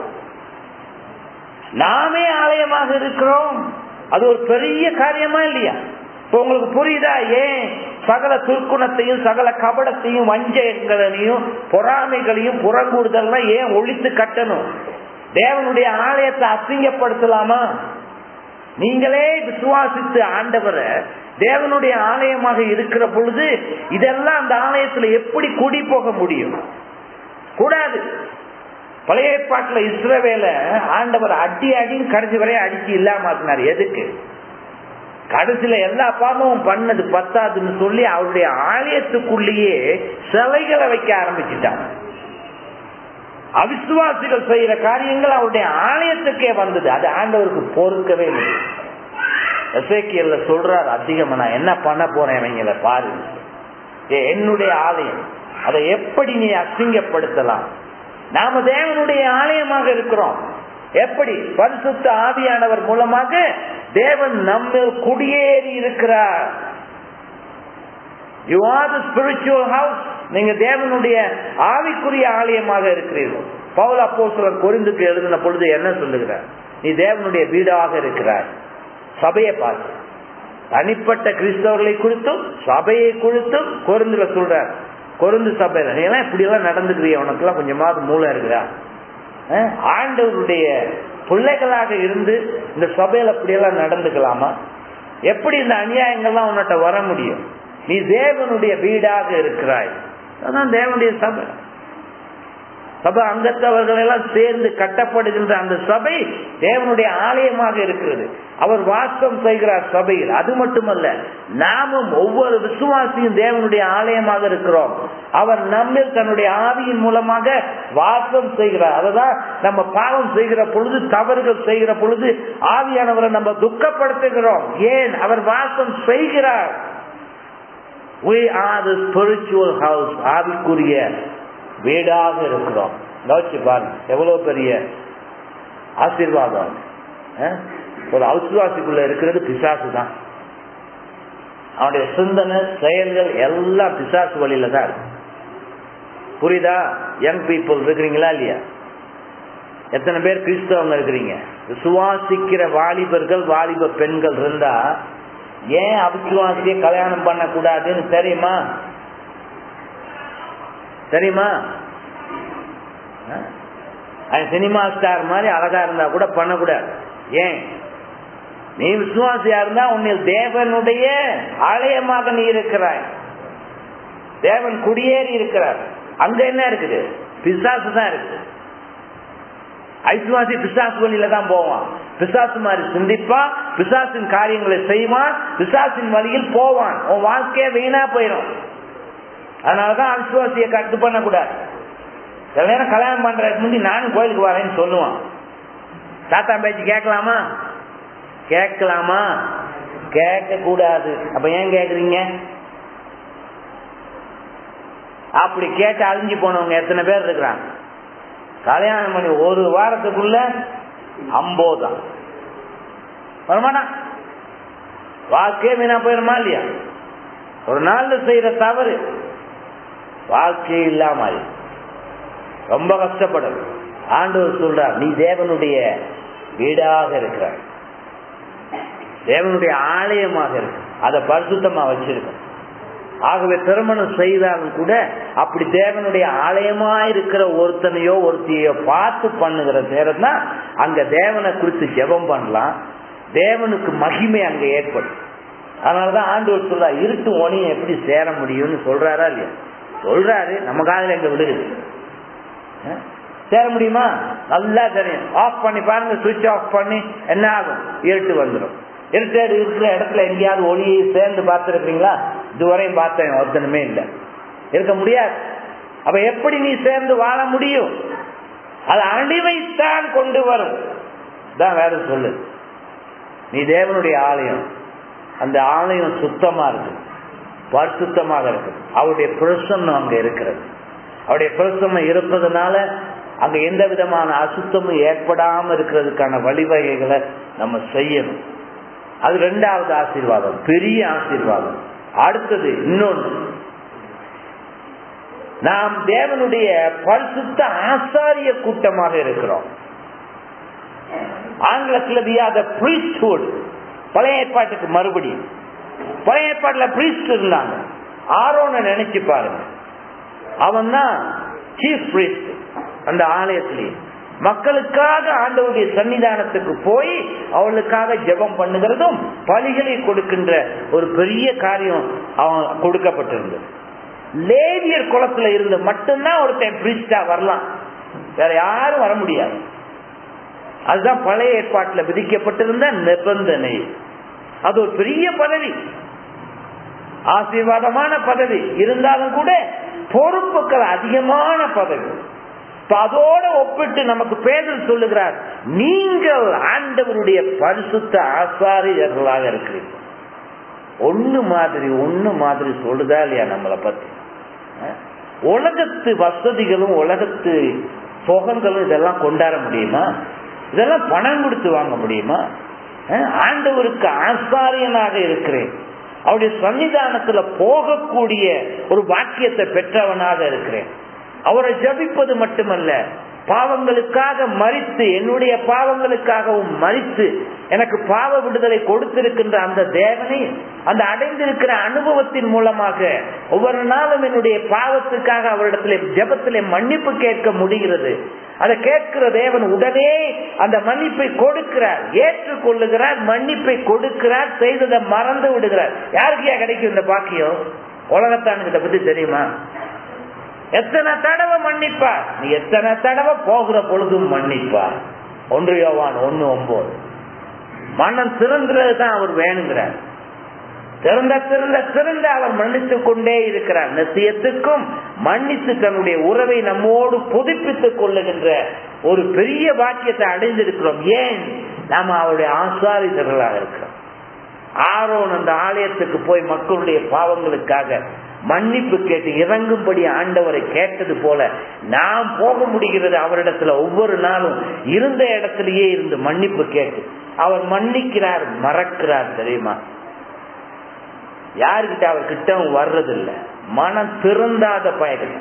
நாமே ஆலயமாக இருக்கிறோம். அது ஒரு பெரிய காரியமா இல்லையா? இப்ப உங்களுக்கு புரியுதா ஏன் சகல துர்க்குணத்தையும் சகல கபடத்தையும் வஞ்சகங்களையும் பொறாமைகளையும் புறங்கூடுதல்லாம் ஏன் ஒழித்து கட்டணும்? தேவனுடைய ஆலயத்தை அசிங்கப்படுத்தலாமா? நீங்களே விசுவாசித்து ஆண்டவரை தேவனுடைய ஆலயமாக இருக்கிற பொழுது இதெல்லாம் அந்த ஆலயத்துல எப்படி குடி போக முடியும்? கூடாது. பழைய ஏற்பாட்டுல இஸ்ரவேல ஆண்டவர் அடி அடின்னு கடைசி வரைய அடிச்சு இல்லாம எதுக்கு? கடைசியில எல்லா பாவமும் பண்ணது பத்தாதுன்னு சொல்லி அவருடைய ஆலயத்துக்குள்ளேயே சிலைகளை வைக்க ஆரம்பிச்சுட்டாங்க. அவிசுவாசிகள் செய்யற காரியங்கள் அவருடைய ஆலயத்துக்கே வந்தது. அது ஆண்டவருக்கு பொறுக்கவே இல்லை. எசேக்கியேல்ல சொல்றாரு, அதிகமா நான் என்ன பண்ண போறேன் இவங்கள பாரு, என்னுடைய ஆலயம் அதை எப்படி நீ அசிங்கப்படுத்தலாம்? நாம தேவனுடைய ஆலயமாக இருக்கிறோம். எப்படி? பரிசுத்த ஆவியானவர் மூலமாக தேவன் நம்மில் குடியேறி இருக்கிறார். You are the spiritual house. நீங்க தேவனுடைய ஆவிக்குரிய ஆலயமாக இருக்கிறீர்கள். பவுல் அப்போஸ்தலர் கொரிந்துக்கு எழுதின பொழுது என்ன சொல்லுகிறார்? நீ தேவனுடைய வீடாக இருக்கிறாய். சபையை பார்த்து தனிப்பட்ட கிறிஸ்தவர்களை குறித்தும் சபையை குறித்தும் கொரிந்துல சொல்றார். கொரிந்து சபையில நீ எல்லாம் இப்படி எல்லாம் நடந்துக்கிறிய, உனக்கு எல்லாம் கொஞ்சமாவது மூளை இருக்கிறா? ஆண்டவருடைய பிள்ளைகளாக இருந்து இந்த சபையில அப்படி எல்லாம் நடந்துக்கலாமா? எப்படி இந்த அநியாயங்கள்லாம் உன்னிட்ட வர முடியும்? நீ தேவனுடைய வீடாக இருக்கிறாய். அதான் தேவனுடைய சபை. சபை அங்கத்தவர்கள் எல்லாம் சேர்ந்து கட்டப்படுகின்ற அந்த சபை தேவனுடைய ஆலயமாக இருக்கிறது. அவர் வாசம் செய்கிறார் சபையில். அது மட்டுமல்ல, நாமும் ஒவ்வொரு விசுவாசியும் தேவனுடைய ஆலயமாக இருக்கிறோம். அவர் நம்மில் தன்னுடைய ஆவியின் மூலமாக வாசம் செய்கிறார். அதுதான் நம்ம பாவம் செய்கிற பொழுது, தவறுகள் செய்கிற பொழுது ஆவியானவரை நம்ம துக்கப்படுத்துகிறோம். ஏன்? அவர் வாசம் செய்கிறார். We are the spiritual house. ஆவிக்குரிய வீடாக இருக்கிறோம். யோசிச்சு பாருங்க, எவ்வளவு பெரிய ஆசீர்வாதம். ஒரு அவிசுவாசிக்குள்ள இருக்கிறது பிசாசு தான். அவனுடைய சிந்தனை செயல்கள் எல்லாம் பிசாசு வழியில தான் இருக்கு. புரியுதா? யங் பீப்புள் இருக்கிறீங்களா இல்லையா? எத்தனை பேர் கிறிஸ்தவங்க இருக்கிறீங்க? விசுவாசிக்கிற வாலிபர்கள் வாலிப பெண்கள் இருந்தா ஏன் அவிசுவாசியை கல்யாணம் பண்ண கூடாதுன்னு தெரியுமா? தெரியுமா? சினிமா ஸ்டார் மாதிரி அழகா இருந்தா கூட பண்ணக்கூடாது. ஏன்? நீ விசுவாசியா இருந்தா உன்னில் தேவனுடைய ஆலயமாக நீ இருக்கிறாய். தேவன் குடியேறி இருக்கிறார். அங்க என்ன இருக்குது? பிசாசு தான் இருக்கு. ஐசுவாசி பிசாசு வழியில தான் போவான். பிசாசு மாதிரி சிந்திப்பான், பிசாசின் காரியங்களை செய்வான், பிசாசின் வழியில் போவான். உன் வாழ்க்கையே வீணா போயிடும். அதனாலதான் அவிசுவாசியை கட்டு பண்ண கூடாது. சில நேரம் கல்யாணம் பண்றதுக்கு முந்தி நானும் கோயிலுக்கு வரேன்னு சொல்லுவான். தாத்தா பேச்சு கேட்கலாமா? கேட்கலாமா? கேட்க கூடாது. அப்ப ஏன் கேக்குறீங்க? அப்படி கேட்டு அழிஞ்சு போனவங்க எத்தனை பேர் இருக்கிறாங்க? கல்யாணம் பண்ணி ஒரு வாரத்துக்குள்ள அம்போதான் வரமாட்டான். வாழ்க்கையே வீணா போயிருமா இல்லையா? ஒரு நாள்ல செய்யற தவறு வாழ்க்கையே இல்லாம ரொம்ப கஷ்டப்படும். ஆண்டவர் சொல்றார், நீ தேவனுடைய வீடாக இருக்கிற, தேவனுடைய ஆலயமாக இருக்கு, அதை பரிசுத்தமா வச்சிருக்க. ஆகவே திருமணம் செய்தாலும் கூட அப்படி தேவனுடைய ஆலயமா இருக்கிற ஒருத்தனையோ ஒருத்தையோ பார்த்து பண்ணுகிற நேரம் தான் அங்க தேவனை குறித்து ஜெபம் பண்ணலாம். தேவனுக்கு மகிமை அங்க ஏற்படும். அதனாலதான் ஆண்டவர் சொல்றா, இருட்டு ஒனியும் எப்படி சேர முடியும்னு சொல்றாரா இல்லையா? சொல்றாரு. நம்ம காதுல எங்க விழுகுது? சேர முடியுமா? நல்லா தெரியும். ஆஃப் பண்ணி பாருங்க, சுவிட்ச் ஆஃப் பண்ணி என்ன ஆகும்? இருட்டு வந்துடும். இருட்டு இருக்கிற இடத்துல எங்கேயாவது ஒளியை சேர்ந்து பார்த்துருக்கீங்களா? இதுவரையும் பார்த்தேன், ஒருத்தனுமே இல்லை, இருக்க முடியாது. அப்ப எப்படி நீ சேர்ந்து வாழ முடியும்? அது அழிவைத்தான் கொண்டு வரும் தான் வேதம் சொல்லு. நீ தேவனுடைய ஆலயம், அந்த ஆலயம் சுத்தமா இருக்கு, பரிசுத்தமாக இருக்கு, அவருடைய பிரசன்னம் அங்க இருக்கிறது. அவருடைய பிரசன்னம் இருப்பதனால அங்க எந்த விதமான அசுத்தமும் ஏற்படாம இருக்கிறதுக்கான வழிவகைகளை நம்ம செய்யணும். அது ரெண்டாவது ஆசீர்வாதம், பெரிய ஆசீர்வாதம். அடுத்தது இன்னொன்று, நாம் தேவனுடைய பரிசுத்த ஆசாரிய கூட்டமாக இருக்கிறோம். ஆங்கிலத்தில் we are the priesthood. பழைய ஏற்பாட்டுக்கு மறுபடியும், பழைய ஏற்பாட்டுல priest இருந்தாங்க. ஆரோனை நினைச்சு பாருங்க, அவன் தான் சீஃப் priest. அந்த ஆலயத்திலேயே மக்களுக்காக ஆண்டவருடைய சன்னிதானத்துக்கு போய் அவளுக்காக ஜெபம் பண்ணுகிறதும் பலிகளை கொடுக்கின்ற ஒரு பெரிய காரியம் அவன் கொடுக்கப்பட்டிருந்தது. லேவியர் குலத்துல இருந்து மட்டும்தான் ஒருத்தன் பிரீஸ்டா வரலாம், வேற யாரும் வர முடியாது. அதுதான் பழைய ஏற்பாட்டில் விதிக்கப்பட்டிருந்த நிபந்தனை. அது ஒரு பெரிய பதவி, ஆசீர்வாதமான பதவி, இருந்தாலும் கூட பொறுப்புகள் அதிகமான பதவி. அதோட ஒப்பிட்டு நமக்கு பேதர் சொல்லுகிறார், நீங்கள் ஆண்டவருடைய பரிசுத்த ஆசாரியர்களாக இருக்கிறீர்கள். ஒண்ணு மாதிரி ஒண்ணு மாதிரி சொல்லுதா இல்லையா நம்மளை பத்தி? உலகத்து வசதிகளும் உலகத்து சுகங்களும் இதெல்லாம் கொண்டாட முடியுமா? இதெல்லாம் பணம் கொடுத்து வாங்க முடியுமா? ஆண்டவருக்கு ஆசாரியனாக இருக்கிறேன், அவருடைய சன்னிதானத்துல போகக்கூடிய ஒரு வாக்கியத்தை பெற்றவனாக இருக்கிறேன். அவரை ஜபிப்பது மட்டுமல்ல, பாவங்களுக்காக மரித்து, என்னுடைய பாவங்களுக்காகவும் மரித்து எனக்கு பாவ விடுதலை கொடுத்திருக்கின்ற அந்த தேவனை, அந்த அடைந்திருக்கிற அனுபவத்தின் மூலமாக ஒவ்வொரு நாளும் என்னுடைய பாவத்துக்காக அவரிடத்திலே ஜபத்திலே மன்னிப்பு கேட்க முடிகிறது. அதை கேட்கிற தேவன் உடனே அந்த மன்னிப்பை கொடுக்கிறார், ஏற்றுக்கொள்ளுகிறார், மன்னிப்பை கொடுக்கிறார், செய்ததை மறந்து விடுகிறார். யாருக்கையா கிடைக்கும் இந்த பாக்கியம்? உலகத்தானுக்கு இதை பத்தி தெரியுமா? எத்தனை தடவை மன்னிப்பார், நீ எத்தனை தடவை போகிற பொழுதும் மன்னிப்பார். ஒன்று யோவான் ஒன்னு ஒன்பது. மனம் திறந்துறது தான் அவர் வேணுங்கிறார். திறந்த திறந்த திறந்த அவர் மன்னித்து கொண்டே இருக்கிறார். நிச்சயத்துக்கும் மன்னித்து தன்னுடைய உறவை நம்மோடு புதுப்பித்துக் கொள்ளுகின்ற ஒரு பெரிய பாக்கியத்தை அடைந்திருக்கிறோம். ஏன்? நாம அவருடைய ஆசாரியர்களாக இருக்கிறோம். ஆரோன் அந்த ஆலயத்துக்கு போய் மக்களுடைய பாவங்களுக்காக மன்னிப்பு கேட்டு இறங்கும்படி ஆண்டவரை கேட்டது போல நாம் போக முடிகிறது அவரிடத்துல. ஒவ்வொரு நாளும் இருந்த இடத்திலேயே இருந்து மன்னிப்பு கேட்டு அவர் மன்னிக்கிறார், மறக்கிறார். தெரியுமா? யாருக்கிட்ட அவர் கிட்டவும் வர்றதில்லை. மனம் திருந்தாத பயர்கள்.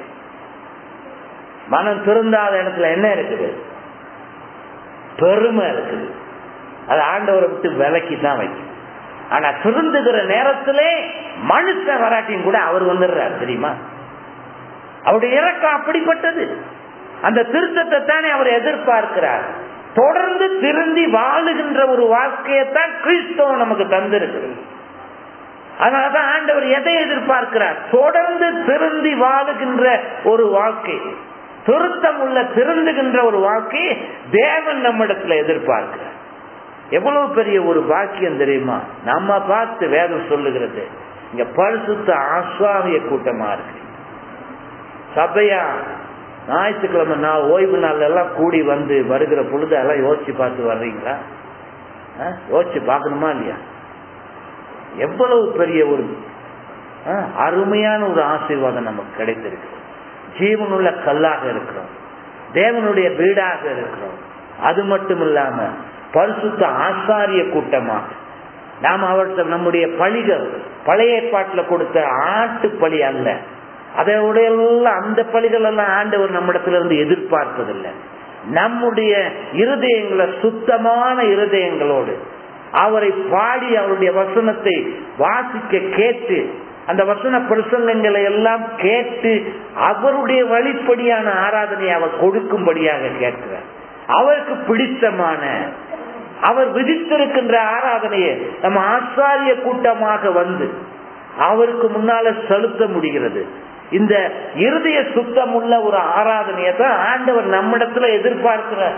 மனம் திருந்தாத இடத்துல என்ன இருக்குது? பெருமை இருக்குது. அது ஆண்டவரை விட்டு விலக்கி தான் வைக்கும். ஆனா திருந்துகிற நேரத்திலே மனுஷன் வராட்டியும் கூட அவர் வந்துடுறார். தெரியுமா? அவருடைய இறக்கம் அப்படிப்பட்டது. அந்த திருத்தத்தை தானே அவர் எதிர்பார்க்கிறார். தொடர்ந்து திருந்தி வாழுகின்ற ஒரு வாழ்க்கையத்தான் கிறிஸ்தவம் நமக்கு தந்திருக்கிறது. அதனாலதான் ஆண்டவர் எதை எதிர்பார்க்கிறார்? தொடர்ந்து திருந்தி வாழுகின்ற ஒரு வாழ்க்கை, திருத்தம் உள்ள திருந்துகின்ற ஒரு வாழ்க்கை தேவன் நம்மிடத்துல எதிர்பார்க்கிறார். எவ்வளவு பெரிய ஒரு பாக்கியம் தெரியுமா? நம்ம பார்த்து வேதம் சொல்லுகிறது, இங்க பரிசுத்த ஆசாரிய கூட்டமா இருக்கு. சபையா ஞாயிற்றுக்கிழமை நாள் ஓய்வு நாள் எல்லாம் கூடி வந்து வருகிற பொழுது எல்லாம் யோசிச்சு பார்த்து வர்றீங்களா? யோசிச்சு பார்க்கணுமா இல்லையா? எவ்வளவு பெரிய ஒரு அருமையான ஒரு ஆசீர்வாதம் நமக்கு கிடைத்திருக்கு. ஜீவனுள்ள கல்லாக இருக்கிறோம், தேவனுடைய வீடாக இருக்கிறோம். அது மட்டும் இல்லாம பரிசுத்த ஆசாரிய கூட்டமாக நாம் அவர்கிட்ட நம்முடைய பலிகள், பழைய ஏற்பாட்டில் கொடுத்த ஆட்டு பலி அல்ல, அதோடைய எல்லாம் அந்த பலிகள் எல்லாம் ஆண்டவர் நம்மிடத்துல இருந்து எதிர்பார்ப்பதில்லை. நம்முடைய இருதயங்களை சுத்தமான இருதயங்களோடு அவரை பாடி அவருடைய வசனத்தை வாசிக்க கேட்டு அந்த வசன பிரசங்கங்களை எல்லாம் கேட்டு அவருடைய வழிப்படியான ஆராதனையை அவர் கொடுக்கும்படியாக கேட்கிறார். அவருக்கு பிடித்தமான அவர் விதித்திருக்கின்ற ஆராதனையை நம்ம ஆசாரிய கூட்டமாக வந்து அவருக்கு முன்னால செலுத்த முடிகிறது. இந்த இருதய சுத்தம் உள்ள ஒரு ஆராதனையை தான் ஆண்டவர் நம்மிடத்துல எதிர்பார்க்கிறார்.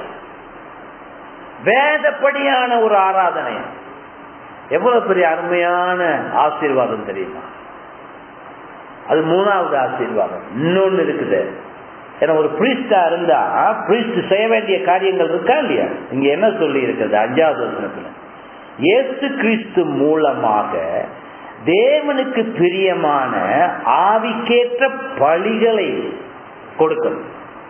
வேதப்படியான ஒரு ஆராதனை எவ்வளவு பெரிய அருமையான ஆசீர்வாதம் தெரியுமா? அது மூணாவது ஆசீர்வாதம். இன்னொன்னு இருக்குது, ஏன்னா ஒரு பிரீஸ்டா இருந்தா பிரீஸ்ட் செய்ய வேண்டிய காரியங்கள் இருக்கா இல்லையா? இங்க என்ன சொல்லி இருக்குது அஞ்சாவது வசனத்துல, இயேசு கிறிஸ்து மூலமாக தேவனுக்கு பிரியமான ஆவிக்கேற்ற பலிகளை கொடுக்கணும்.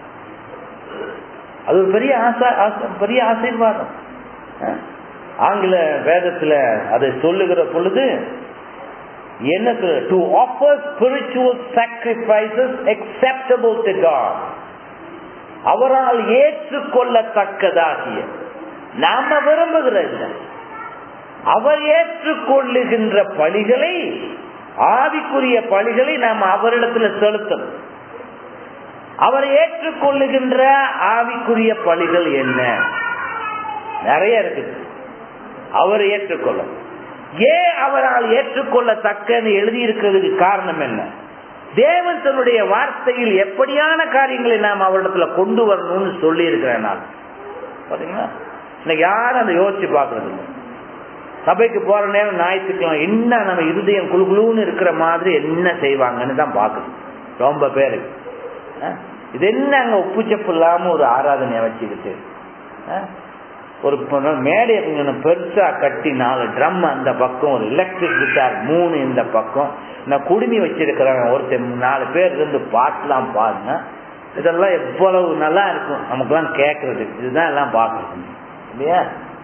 அது ஒரு பெரிய ஆசா பெரிய ஆசீர்வாதம். ஆங்கில வேதத்துல அதை சொல்லுகிற பொழுது என்ன சொல்ல, to offer spiritual sacrifices acceptable to God, அவரால் ஏற்றுக்கொள்ளத்தக்கதாகிய, நாம விரும்புகிறது அவர் ஏற்றுக்கொள்ளுகின்ற பலிகளை, ஆவிக்குரிய பலிகளை நாம் அவரிடத்துல செலுத்தணும். அவர் ஏற்றுக்கொள்ளுகின்ற ஆவிக்குரிய பலிகள் என்ன? நிறைய இருக்குது. அவர் ஏற்றுக்கொள்ள, ஏன் அவரால் ஏற்றுக்கொள்ளத்தக்கன்னு எழுதியிருக்கிறதுக்கு காரணம் என்ன? தேவன் தன்னுடைய வார்த்தையில் எப்படியான காரியங்களை நாம் அவரிடத்துல கொண்டு வரணும்னு சொல்லி இருக்கிறேன். நான் பாத்தீங்களா, இன்னைக்கு யாரும் அதை யோசிச்சு பாக்குறது இல்லை. சபைக்கு போற நேரம் ஞாயிற்றுக்கிழமை என்ன நம்ம இருதயம் குழுகுழுன்னு இருக்கிற மாதிரி என்ன செய்வாங்கன்னு தான் பாக்கணும் ரொம்ப பேருக்கு. இது என்ன அங்க உப்பு சப்பு இல்லாம ஒரு ஆராதனையை வச்சுக்கிட்டு ஒரு மேடை பெருசா கட்டி நாலு ட்ரம் அந்த பக்கம், ஒரு எலக்ட்ரிக் கிட்டார் மூணு இந்த பக்கம், நான் குடுமி வச்சிருக்கிறேன் ஒருத்தர் நாலு பேர் இருந்து பாட்டுலாம் பாருங்க. இதெல்லாம் எவ்வளவு நல்லா இருக்கும் நமக்குலாம் கேட்கறதுக்கு. இதுதான் எல்லாம் பார்க்கணும் இல்லையா?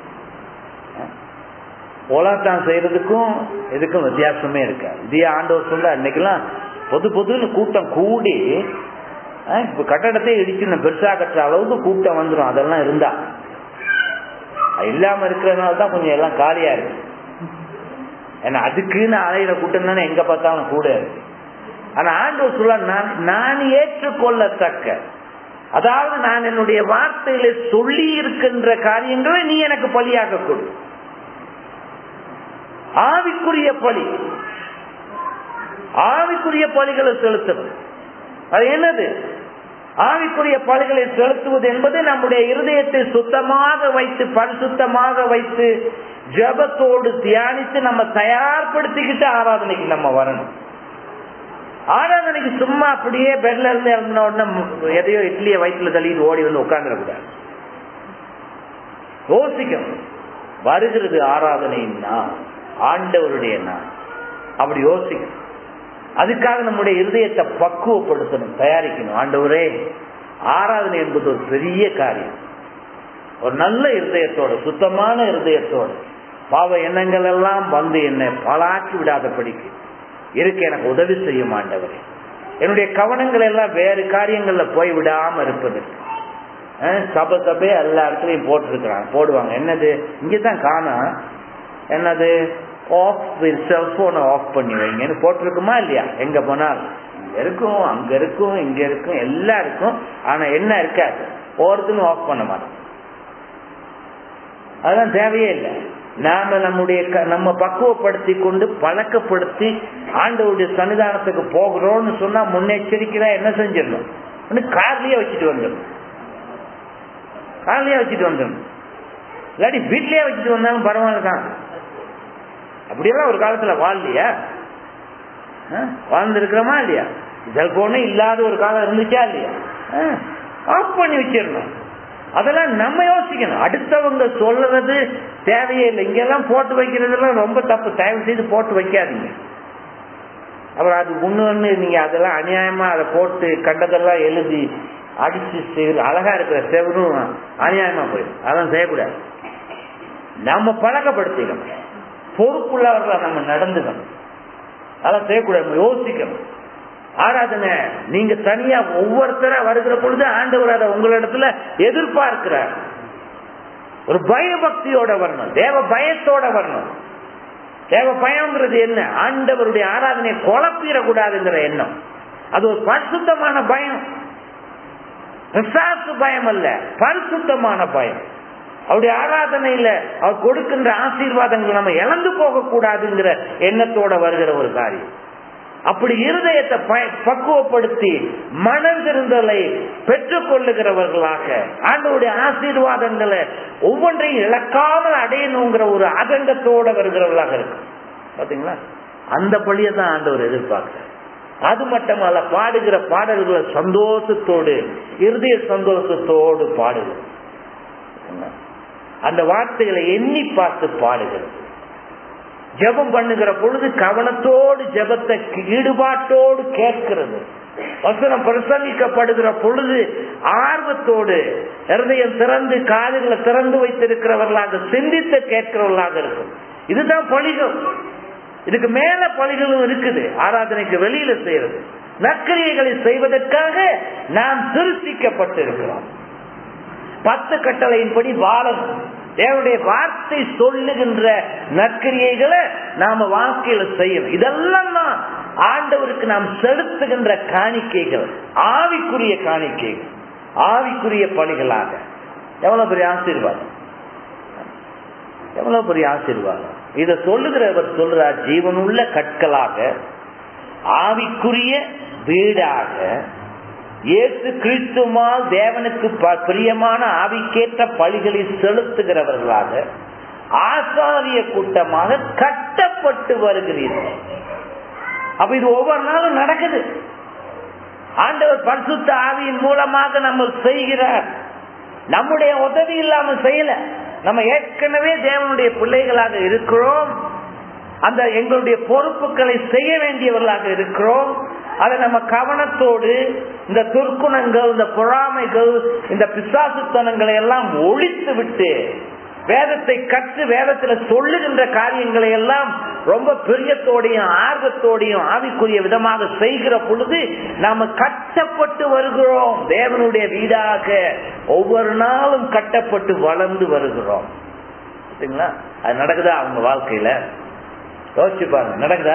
போலாட்டம் செய்யறதுக்கும் இதுக்கும் வித்தியாசமே இருக்காது. இதே ஆண்டவர் சொல்ல, அன்னைக்கெல்லாம் பொது பொதுன்னு கூட்டம் கூடி இப்ப கட்டடத்தை இடிச்சு பெருசா கட்டுற அளவுக்கு கூட்டம் வந்துடும். அதெல்லாம் இருந்தா இல்லாம இருக்கிறதுனால தான் கொஞ்சம் எல்லாம் காலியா இருக்கு. ஏன்னா அதுக்குன்னு அலையிற கூட்டம் தானே எங்க பார்த்தாலும் கூட இருக்கு. ஆனா ஆண்டவர் சொல்ல, நான் நான் ஏற்றுக்கொள்ளத்தக்க, அதாவது நான் என்னுடைய வார்த்தையில சொல்லி இருக்கின்ற காரியங்களை நீ எனக்கு பலியாக கொடு. ஆவிக்குரிய பலி, ஆவிக்குரிய பலிகளை செலுத்தணும். அது என்னது? ஆவிக்குரிய பலிகளை செலுத்துவது என்பது நம்முடைய இருதயத்தை சுத்தமாக வைத்து பரிசுத்தமாக வைத்து ஜெபத்தோடு தியானித்து நம்ம தயார்படுத்திக்கிட்டு ஆராதனைக்கு நம்ம வரணும். ஆராதனைக்கு சும்மா அப்படியே பெட்ல இருந்து இறங்கின உடனே எதையோ இட்லியை வயிற்றுல தள்ளிட்டு ஓடி வந்து உட்கார்ந்துடக்கூடாது. யோசிக்கணும், வருகிறது ஆராதனைன்னா ஆண்டவருடைய நாள், அப்படி யோசிக்கணும். அதுக்காக நம்முடைய இருதயத்தை பக்குவப்படுத்தணும், தயாரிக்கணும். ஆண்டவரே, ஆராதனை என்பது ஒரு பெரிய காரியம். ஒரு நல்ல இருதயத்தோட, சுத்தமான இருதயத்தோட, பாவ எண்ணங்கள் எல்லாம் வந்து என்னை பலாக்கி விடாதபடிக்கு இருக்க எனக்கு உதவி செய்யும் ஆண்டவரே. என்னுடைய கவனங்கள் எல்லாம் வேறு காரியங்கள்ல போய் விடாம இருப்பதற்கு. சபை சபை எல்லா இடத்துலையும் போட்டிருக்கிறாங்க, போடுவாங்க. என்னது இங்கதான் காணோம், என்னது ஆஃப் செல்போனை ஆஃப் பண்ணி வைங்கன்னு போட்டிருக்குமா இல்லையா? எங்க போனாலும் இங்க இருக்கும், அங்க இருக்கும், இங்க இருக்கும், எல்லாம் இருக்கும். ஆனா என்ன இருக்காது, ஒருத்தனும் ஆஃப் பண்ண மாட்டோம். அதெல்லாம் தேவையே இல்லை. நாம நம்முடைய நம்ம பக்குவப்படுத்தி கொண்டு பழக்கப்படுத்தி ஆண்டவருடைய சன்னிதானத்துக்கு போகிறோம்னு சொன்னா முன்னெச்சரிக்கையா என்ன செஞ்சிடணும், கார்லயே வச்சுட்டு வந்துடணும். கார்லயே வச்சுட்டு வந்துடணும், இல்லாட்டி வீட்லயே வச்சுட்டு வந்தாலும் பரவாயில்ல தான். அப்படியெல்லாம் ஒரு காலத்துல வாழலையா? வாழ்ந்து இருக்கிறோமா இல்லையா? செல்போனே இல்லாத ஒரு காலம் இருந்துச்சா இல்லையா? ஆஃப் பண்ணி வச்சிடணும். அதெல்லாம் நம்ம யோசிக்கணும். அடுத்தவங்க சொல்றது தேவையே இல்லை. இங்கெல்லாம் போட்டு வைக்கிறதெல்லாம் ரொம்ப தப்பு. தயவு செய்து போட்டு வைக்காதீங்க. அப்புறம் அது முன்னு நீங்க அதெல்லாம் அநியாயமா அதை போட்டு கண்டதெல்லாம் எழுதி அடிச்சு அழகா இருக்கிற செவரும் அநியாயமா போயிடும். அதெல்லாம் செய்யக்கூடாது. நம்ம பழக்கப்படுத்திக்கணும், பொறுப்புள்ளவர்களா நம்ம நடந்துக்கணும். அதெல்லாம் செய்யக்கூடாது, யோசிக்கணும். ஆராதனை நீங்க தனியா ஒவ்வொருத்தரா வருகிற பொழுது ஆண்டவர் அதை உங்களிடத்துல எதிர்பார்க்கிறார். ஒரு பயபக்தியோட வரணும், தேவ பயத்தோட வரணும். தேவ பயம்ங்கிறது என்ன? ஆண்டவருடைய ஆராதனையை குழப்பிடக்கூடாதுங்கிற எண்ணம். அது ஒரு பரிசுத்தமான பயம், பிசாசு பயம் அல்ல, பரிசுத்தமான பயம். அவருடைய ஆராதனையில அவர் கொடுக்கின்ற ஆசீர்வாதங்கள் நம்ம இழந்து போக கூடாதுங்கிற எண்ணத்தோட வருகிற ஒரு காரியம். அப்படி இருதயத்தை பக்குவப்படுத்தி மனம் திருந்தலை பெற்றுக் கொள்ளுகிறவர்களாக ஆண்டவருடைய ஆசீர்வாதங்களை ஒவ்வொன்றையும் இழக்காமல் அடையணுங்கிற ஒரு ஆதங்கத்தோட வருகிறவர்களாக இருக்கு. பாத்தீங்களா? அந்த பழியை தான் ஆண்டவர் எதிர்பார்க்கிறார். அது மட்டுமல்ல, பாடுகிற பாடல்களை சந்தோஷத்தோடு, இருதய சந்தோஷத்தோடு பாடுகிறது. அந்த வார்த்தைகளை எண்ணி பார்த்து பாடுகிறது. ஜெபம் பண்ணுகிற பொழுது கவனத்தோடு ஜெபத்தை ஈடுபாட்டோடு கேட்கிறது. வசனம் பிரசங்கிக்கப்படுகிற பொழுது ஆர்வத்தோடு இருதயம் திறந்து காதுகளை திறந்து வைத்திருக்கிறவர்களாக சிந்தித்து கேட்கிறவர்களாக இருக்கும். இதுதான் பலிகள். இதுக்கு மேல பலிகளும் இருக்குது. ஆராதனைக்கு வெளியில செய்யறது, நற்கிரியைகளை செய்வதற்காக நாம் திருத்திக்கப்பட்டிருக்கிறோம். பத்து கட்டளையின்படி வாழணும். தேவனுடைய வார்த்தை சொல்லுகின்ற நற்கிரியைகளை நாம வாழ்க்கையில செய்யணும். இதெல்லாம் தான் ஆண்டவருக்கு நாம் செலுத்துகின்ற காணிக்கைகள், ஆவிக்குரிய காணிக்கைகள், ஆவிக்குரிய பலிகளாக. எவ்வளவு பெரிய ஆசீர்வாதம், எவ்வளவு பெரிய ஆசீர்வாதம். இதை சொல்லுகிறவர் சொல்றார், ஜீவனுள்ள கற்களாக, ஆவிக்குரிய வீடாக, இயேசு கிறிஸ்துவால் தேவனுக்கு பிரியமான ஆவிக்கேற்ற பலிகளை செலுத்துகிறவர்களாக, ஆசாரிய கூட்டமாக கட்டப்பட்டு வருகிறீர்கள். அப்ப இது ஒவ்வொரு நாளும் நடக்குது. ஆண்டவர் பரிசுத்த ஆவியின் மூலமாக நம்ம செய்கிறார். நம்முடைய உதவி இல்லாமல் செய்யல. நம்ம ஏற்கனவே தேவனுடைய பிள்ளைகளாக இருக்கிறோம். அந்த எங்களுடைய பொறுப்புகளை செய்ய வேண்டியவர்களாக இருக்கிறோம். அதை நம்ம கவனத்தோடு இந்த துர்க்குணங்கள், இந்த பொறாமைகள், இந்த பிசாசுத்தனங்களை எல்லாம் ஒழித்து விட்டு வேதத்தை கற்று வேதத்துல சொல்லுகின்ற காரியங்களை எல்லாம் ரொம்ப பிரியத்தோடையும் ஆர்வத்தோடையும் ஆவிக்குரிய விதமாக செய்கிற பொழுது நாம கட்டப்பட்டு வருகிறோம். தேவனுடைய வீடாக ஒவ்வொரு நாளும் கட்டப்பட்டு வளர்ந்து வருகிறோம். அது நடக்குதா அவங்க வாழ்க்கையில? யோசிச்சு பாருங்க. நடக்குதா?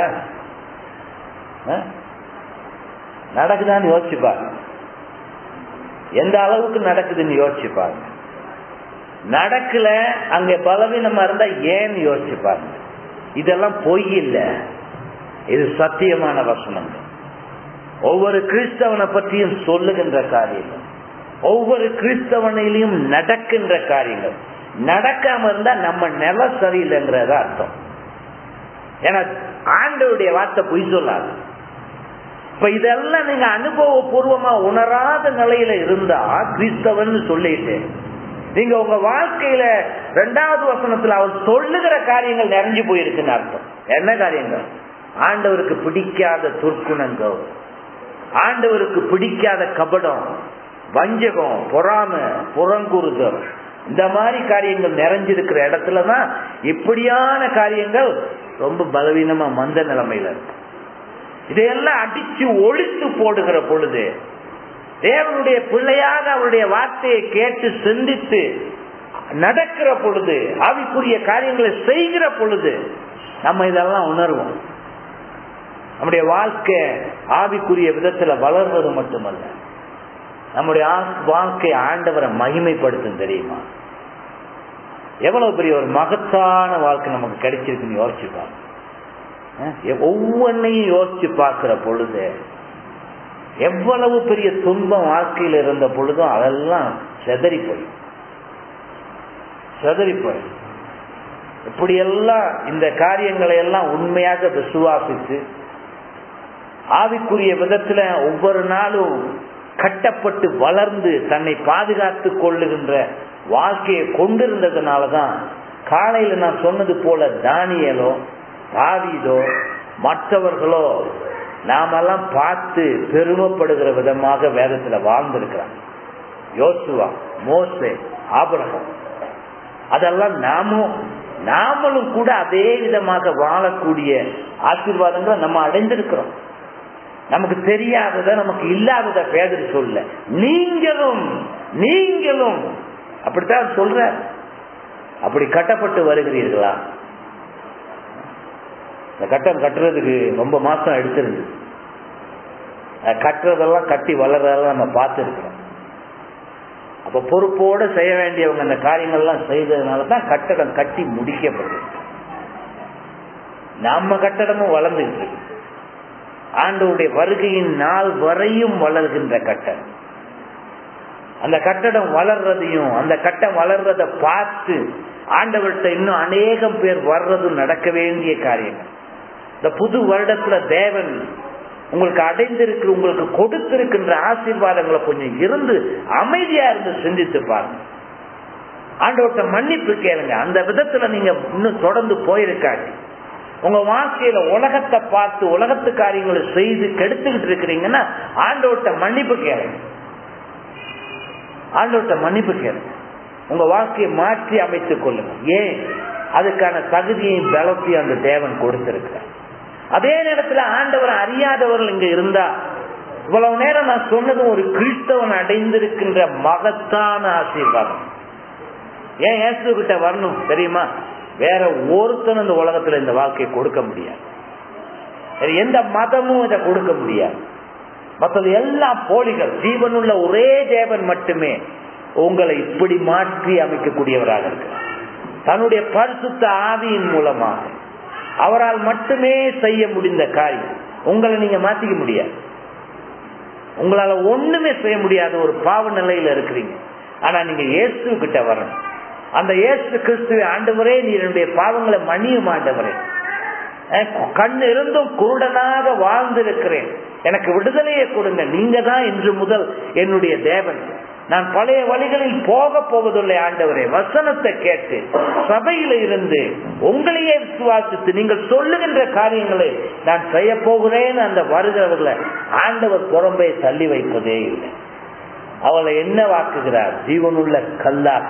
நடக்குதான்னு யோசிச்சு பாருங்க. எந்த அளவுக்கு நடக்குதுன்னு யோசிச்சு பாருங்க. நடக்கல, அங்க பலவீனமா இருந்தா ஏன்னு யோசிச்சு பாருங்க. இதெல்லாம் பொய் இல்ல, இது சத்தியமான வசனங்கள். ஒவ்வொரு கிறிஸ்தவனை பற்றியும் சொல்லுகின்ற காரியங்கள், ஒவ்வொரு கிறிஸ்தவனிலையும் நடக்கின்ற காரியங்கள். நடக்காம இருந்தா நம்ம நில சரியில்லைங்கிறத அர்த்தம். ஏன்னா ஆண்டவருடைய வார்த்தை பொய் சொல்லாது. இப்ப இதெல்லாம் நீங்க அனுபவபூர்வமா உணராத நிலையில இருந்தா கிறிஸ்தவன் சொல்லிட்டு நீங்க உங்க வாழ்க்கையில இரண்டாவது வசனத்துல அவர் சொல்லுகிற காரியங்கள் நிறைஞ்சு போயிருக்குன்னு அர்த்தம். என்ன காரியங்கள்? ஆண்டவருக்கு பிடிக்காத துர்க்குணங்கள், ஆண்டவருக்கு பிடிக்காத கபடம், வஞ்சகம், பொறாமை, புறங்குறுதல், இந்த மாதிரி காரியங்கள் நிறைஞ்சிருக்கிற இடத்துலதான் இப்படியான காரியங்கள் ரொம்ப பலவீனமா மந்த நிலைமையில இருக்கு. இதையெல்லாம் அடிச்சு ஒழித்து போடுகிற பொழுது, தேவனுடைய பிள்ளையாக அவருடைய வார்த்தையை கேட்டு சிந்தித்து நடக்கிற பொழுது, ஆவிக்குரிய காரியங்களை செய்கிற பொழுது நம்ம இதெல்லாம் உணர்வோம். நம்முடைய வாழ்க்கை ஆவிக்குரிய விதத்துல வளர்வது மட்டுமல்ல, நம்முடைய வாழ்க்கை ஆண்டவரை மகிமைப்படுத்தும். தெரியுமா? எவ்வளவு பெரிய ஒரு மகத்தான வாழ்க்கை நமக்கு கிடைச்சிருக்குன்னு யோசிச்சு பாருங்க. ஒவ்வொன்னையும் யோசிச்சு பார்க்கிற பொழுது எவ்வளவு பெரிய துன்பம் வாழ்க்கையில் இருந்த பொழுதும் அதெல்லாம் செதறி போய் செதறி போய் இப்படியெல்லாம் இந்த காரியங்களை எல்லாம் உண்மையாக விசுவாசித்து ஆவிக்குரிய விதத்துல ஒவ்வொரு நாளும் கட்டப்பட்டு வளர்ந்து தன்னை பாதுகாத்து கொள்ளுகின்ற வாழ்க்கையை கொண்டிருந்ததுனாலதான் காலையில நான் சொன்னது போல தானியேலோ தாவீதோ மற்றவர்களோ நாமெல்லாம் பார்த்து பெருமைப்படுகிற விதமாக வேதத்துல வாழ்ந்திருக்கிறாங்க. யோசுவா, மோசே, ஆபிரகாம், அதெல்லாம் நாமும் நாமளும் கூட அதே விதமாக வாழக்கூடிய ஆசீர்வாதங்களை நம்ம அடைந்திருக்கிறோம். நமக்கு தெரியாதத, நமக்கு இல்லாதத பேதர் சொல்ல, நீங்களும் நீங்களும் அப்படித்தான் சொல்ற. அப்படி கட்டப்பட்டு வருகிறீர்களா? இந்த கட்டம் கட்டுறதுக்கு ரொம்ப மாசம் எடுத்திருந்து, கட்டுறதெல்லாம் கட்டி வளர்றதெல்லாம் நம்ம பார்த்துருக்கிறோம். அப்ப பொறுப்போடு செய்ய வேண்டியவங்க அந்த காரியங்கள்லாம் செய்ததுனாலதான் கட்டடம் கட்டி முடிக்கப்பட்டிருக்கு. நம்ம கட்டடமும் வளர்ந்துட்டு இருக்கு. ஆண்டவருடைய வருகையின் நாள் வரையும் வளர்கின்ற கட்டடம். அந்த கட்டடம் வளர்றதையும் அந்த கட்டம் வளர்றத பார்த்து ஆண்டவர்கிட்ட இன்னும் அநேகம் பேர் வர்றதும் நடக்க வேண்டிய காரியங்கள். இந்த புது வருடத்துல தேவன் உங்களுக்கு அடைந்திருக்கிற, உங்களுக்கு கொடுத்திருக்கின்ற ஆசீர்வாதங்களை கொஞ்சம் இருந்து அமைதியா இருந்து சிந்தித்து பாருங்க. ஆண்டவர்கிட்ட மன்னிப்பு கேளுங்க. அந்த விதத்துல நீங்க இன்னும் தொடர்ந்து போயிருக்காங்க. உங்க வாழ்க்கையில உலகத்தை பார்த்து உலகத்து காரியங்களை செய்து கெடுத்துக்கிட்டு இருக்கிறீங்கன்னா ஆண்டவர்கிட்ட மன்னிப்பு கேளுங்க. ஆண்டவர்கிட்ட மன்னிப்பு கேளுங்க. உங்க வாழ்க்கையை மாற்றி அமைத்துக் கொள்ளுங்க. ஏன்? அதுக்கான தகுதியையும் பலத்தையும் அந்த தேவன் கொடுத்திருக்கிறார். அதே நேரத்தில் ஆண்டவர் அறியாதவர்கள் இங்க இருந்தா, இவ்வளவு நேரம் நான் சொன்னது ஒரு கிறிஸ்தவன் அடைந்திருக்கின்ற மகத்தான ஆசீர்வாதம். ஏன் இயேசு கிட்ட வரணும் தெரியுமா? வேற ஒருத்தன் இந்த உலகத்துல இந்த வாழ்க்கையை கொடுக்க முடியாது. எந்த மதமும் இதை கொடுக்க முடியாது. மற்றது எல்லாம் போலிகள். ஜீவனுள்ள ஒரே தேவன் மட்டுமே உங்களை இப்படி மாற்றி அமைக்கக்கூடியவராக இருக்கிறார். தன்னுடைய பரிசுத்த ஆவியின் மூலமாக அவரால் மட்டுமே செய்ய முடிந்த காரியம். உங்களை நீங்க மாத்திக்க முடியாது. உங்களால ஒண்ணுமே செய்ய முடியாத ஒரு பாவ நிலையில இருக்கிறீங்க. ஆனா நீங்க இயேசு கிட்ட வரணும். அந்த இயேசு கிறிஸ்துவை, ஆண்டவரே நீர் என்னுடைய பாவங்களை மன்னியும் ஆண்டவரே, கண் இருந்தும் குருடனாக வாழ்ந்திருக்கிறேன், எனக்கு விடுதலையை கொடுங்க, நீங்க தான் இன்று முதல் என்னுடைய தேவன், நான் பழைய வழிகளில் போக போவதில்லை ஆண்டவரே. வசனத்தை கேட்டு சபையில இருந்து உங்களையே விசுவாசித்து நீங்கள் சொல்லுகின்ற காரியங்களை நான் செய்ய போகிறேன். அந்த வருகிறவர்களை ஆண்டவர் புறம்பே தள்ளி வைப்பதே இல்லை. அவளை என்ன வாக்குகிறார்? ஜீவனுள்ள கல்லாக,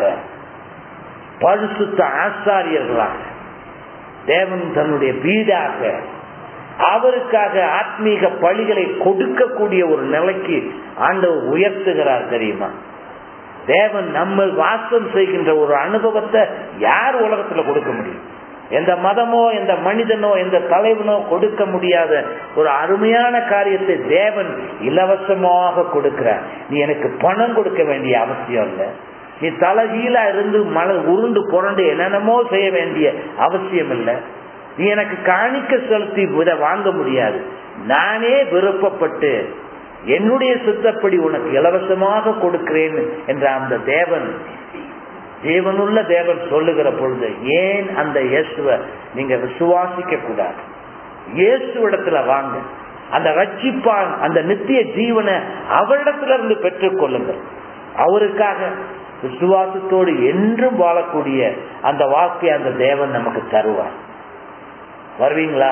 பரிசுத்த ஆசாரியர்களாக, தேவன் தன்னுடைய வீடாக, அவருக்காக ஆத்மீக பலிகளை கொடுக்கக்கூடிய ஒரு நிலைக்கு ஆண்டவர் உயர்த்துகிறார். தெரியுமா? தேவன் நம்ம வாசம் செய்கின்ற ஒரு அனுபவத்தை யார் உலகத்துல கொடுக்க முடியும்? எந்த மதமோ எந்த மனிதனோ எந்த தலைவனோ கொடுக்க முடியாத ஒரு அருமையான காரியத்தை தேவன் இலவசமாக கொடுக்கிறார். நீ எனக்கு பணம் கொடுக்க வேண்டிய அவசியம் இல்லை. நீ தலைகீழா இருந்து மலை உருண்டு புரண்டு என்னென்னமோ செய்ய வேண்டிய அவசியம் இல்லை. நீ எனக்கு காணிக்க செலுத்தி இதை வாங்க முடியாது. நானே விருப்பப்பட்டு என்னுடைய சித்தப்படி உனக்கு இலவசமாக கொடுக்கிறேன் என்ற அந்த தேவன், தேவனுள்ள தேவன் சொல்லுகிற பொழுது ஏன் அந்த இயேசுவை நீங்க விசுவாசிக்க கூடாது? இயேசுவிடத்துல வாங்க. அந்த ரட்சிப்பான், அந்த நித்திய ஜீவனை அவரிடத்துல இருந்து பெற்றுக் கொள்ளுங்கள். அவருக்காக விசுவாசத்தோடு என்றும் வாழக்கூடிய அந்த வாழ்க்கையை அந்த தேவன் நமக்கு தருவார். வருவீங்களா?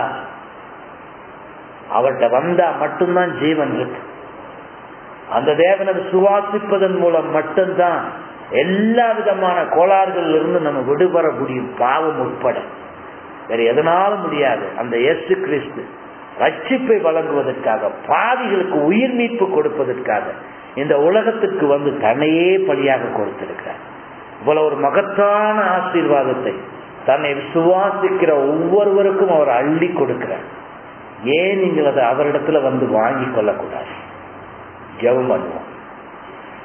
அவர்கிட்ட வந்தா மட்டும்தான் ஜீவன் இருக்கு. அந்த தேவனை விசுவாசிப்பதன் மூலம் மட்டும்தான் எல்லா விதமான கோளாறுகள் இருந்து நம்ம விடுபட முடியும். பாவம் உட்பட வேற எதனாலும் முடியாது. அந்த இயேசு கிறிஸ்து ரட்சிப்பை வழங்குவதற்காக, பாவிகளுக்கு உயிர் மீட்பு கொடுப்பதற்காக இந்த உலகத்துக்கு வந்து தன்னையே பலியாக கொடுத்திருக்கிறார். இவ்வளவு ஒரு மகத்தான ஆசீர்வாதத்தை தன்னை விசுவாசிக்கிற ஒவ்வொருவருக்கும் அவர் அள்ளி கொடுக்கிறார். ஏன் நீங்கள் அதை அவரிடத்துல வந்து வாங்கி கொள்ளக்கூடாது? ஜெபம் பண்ணுவோம்.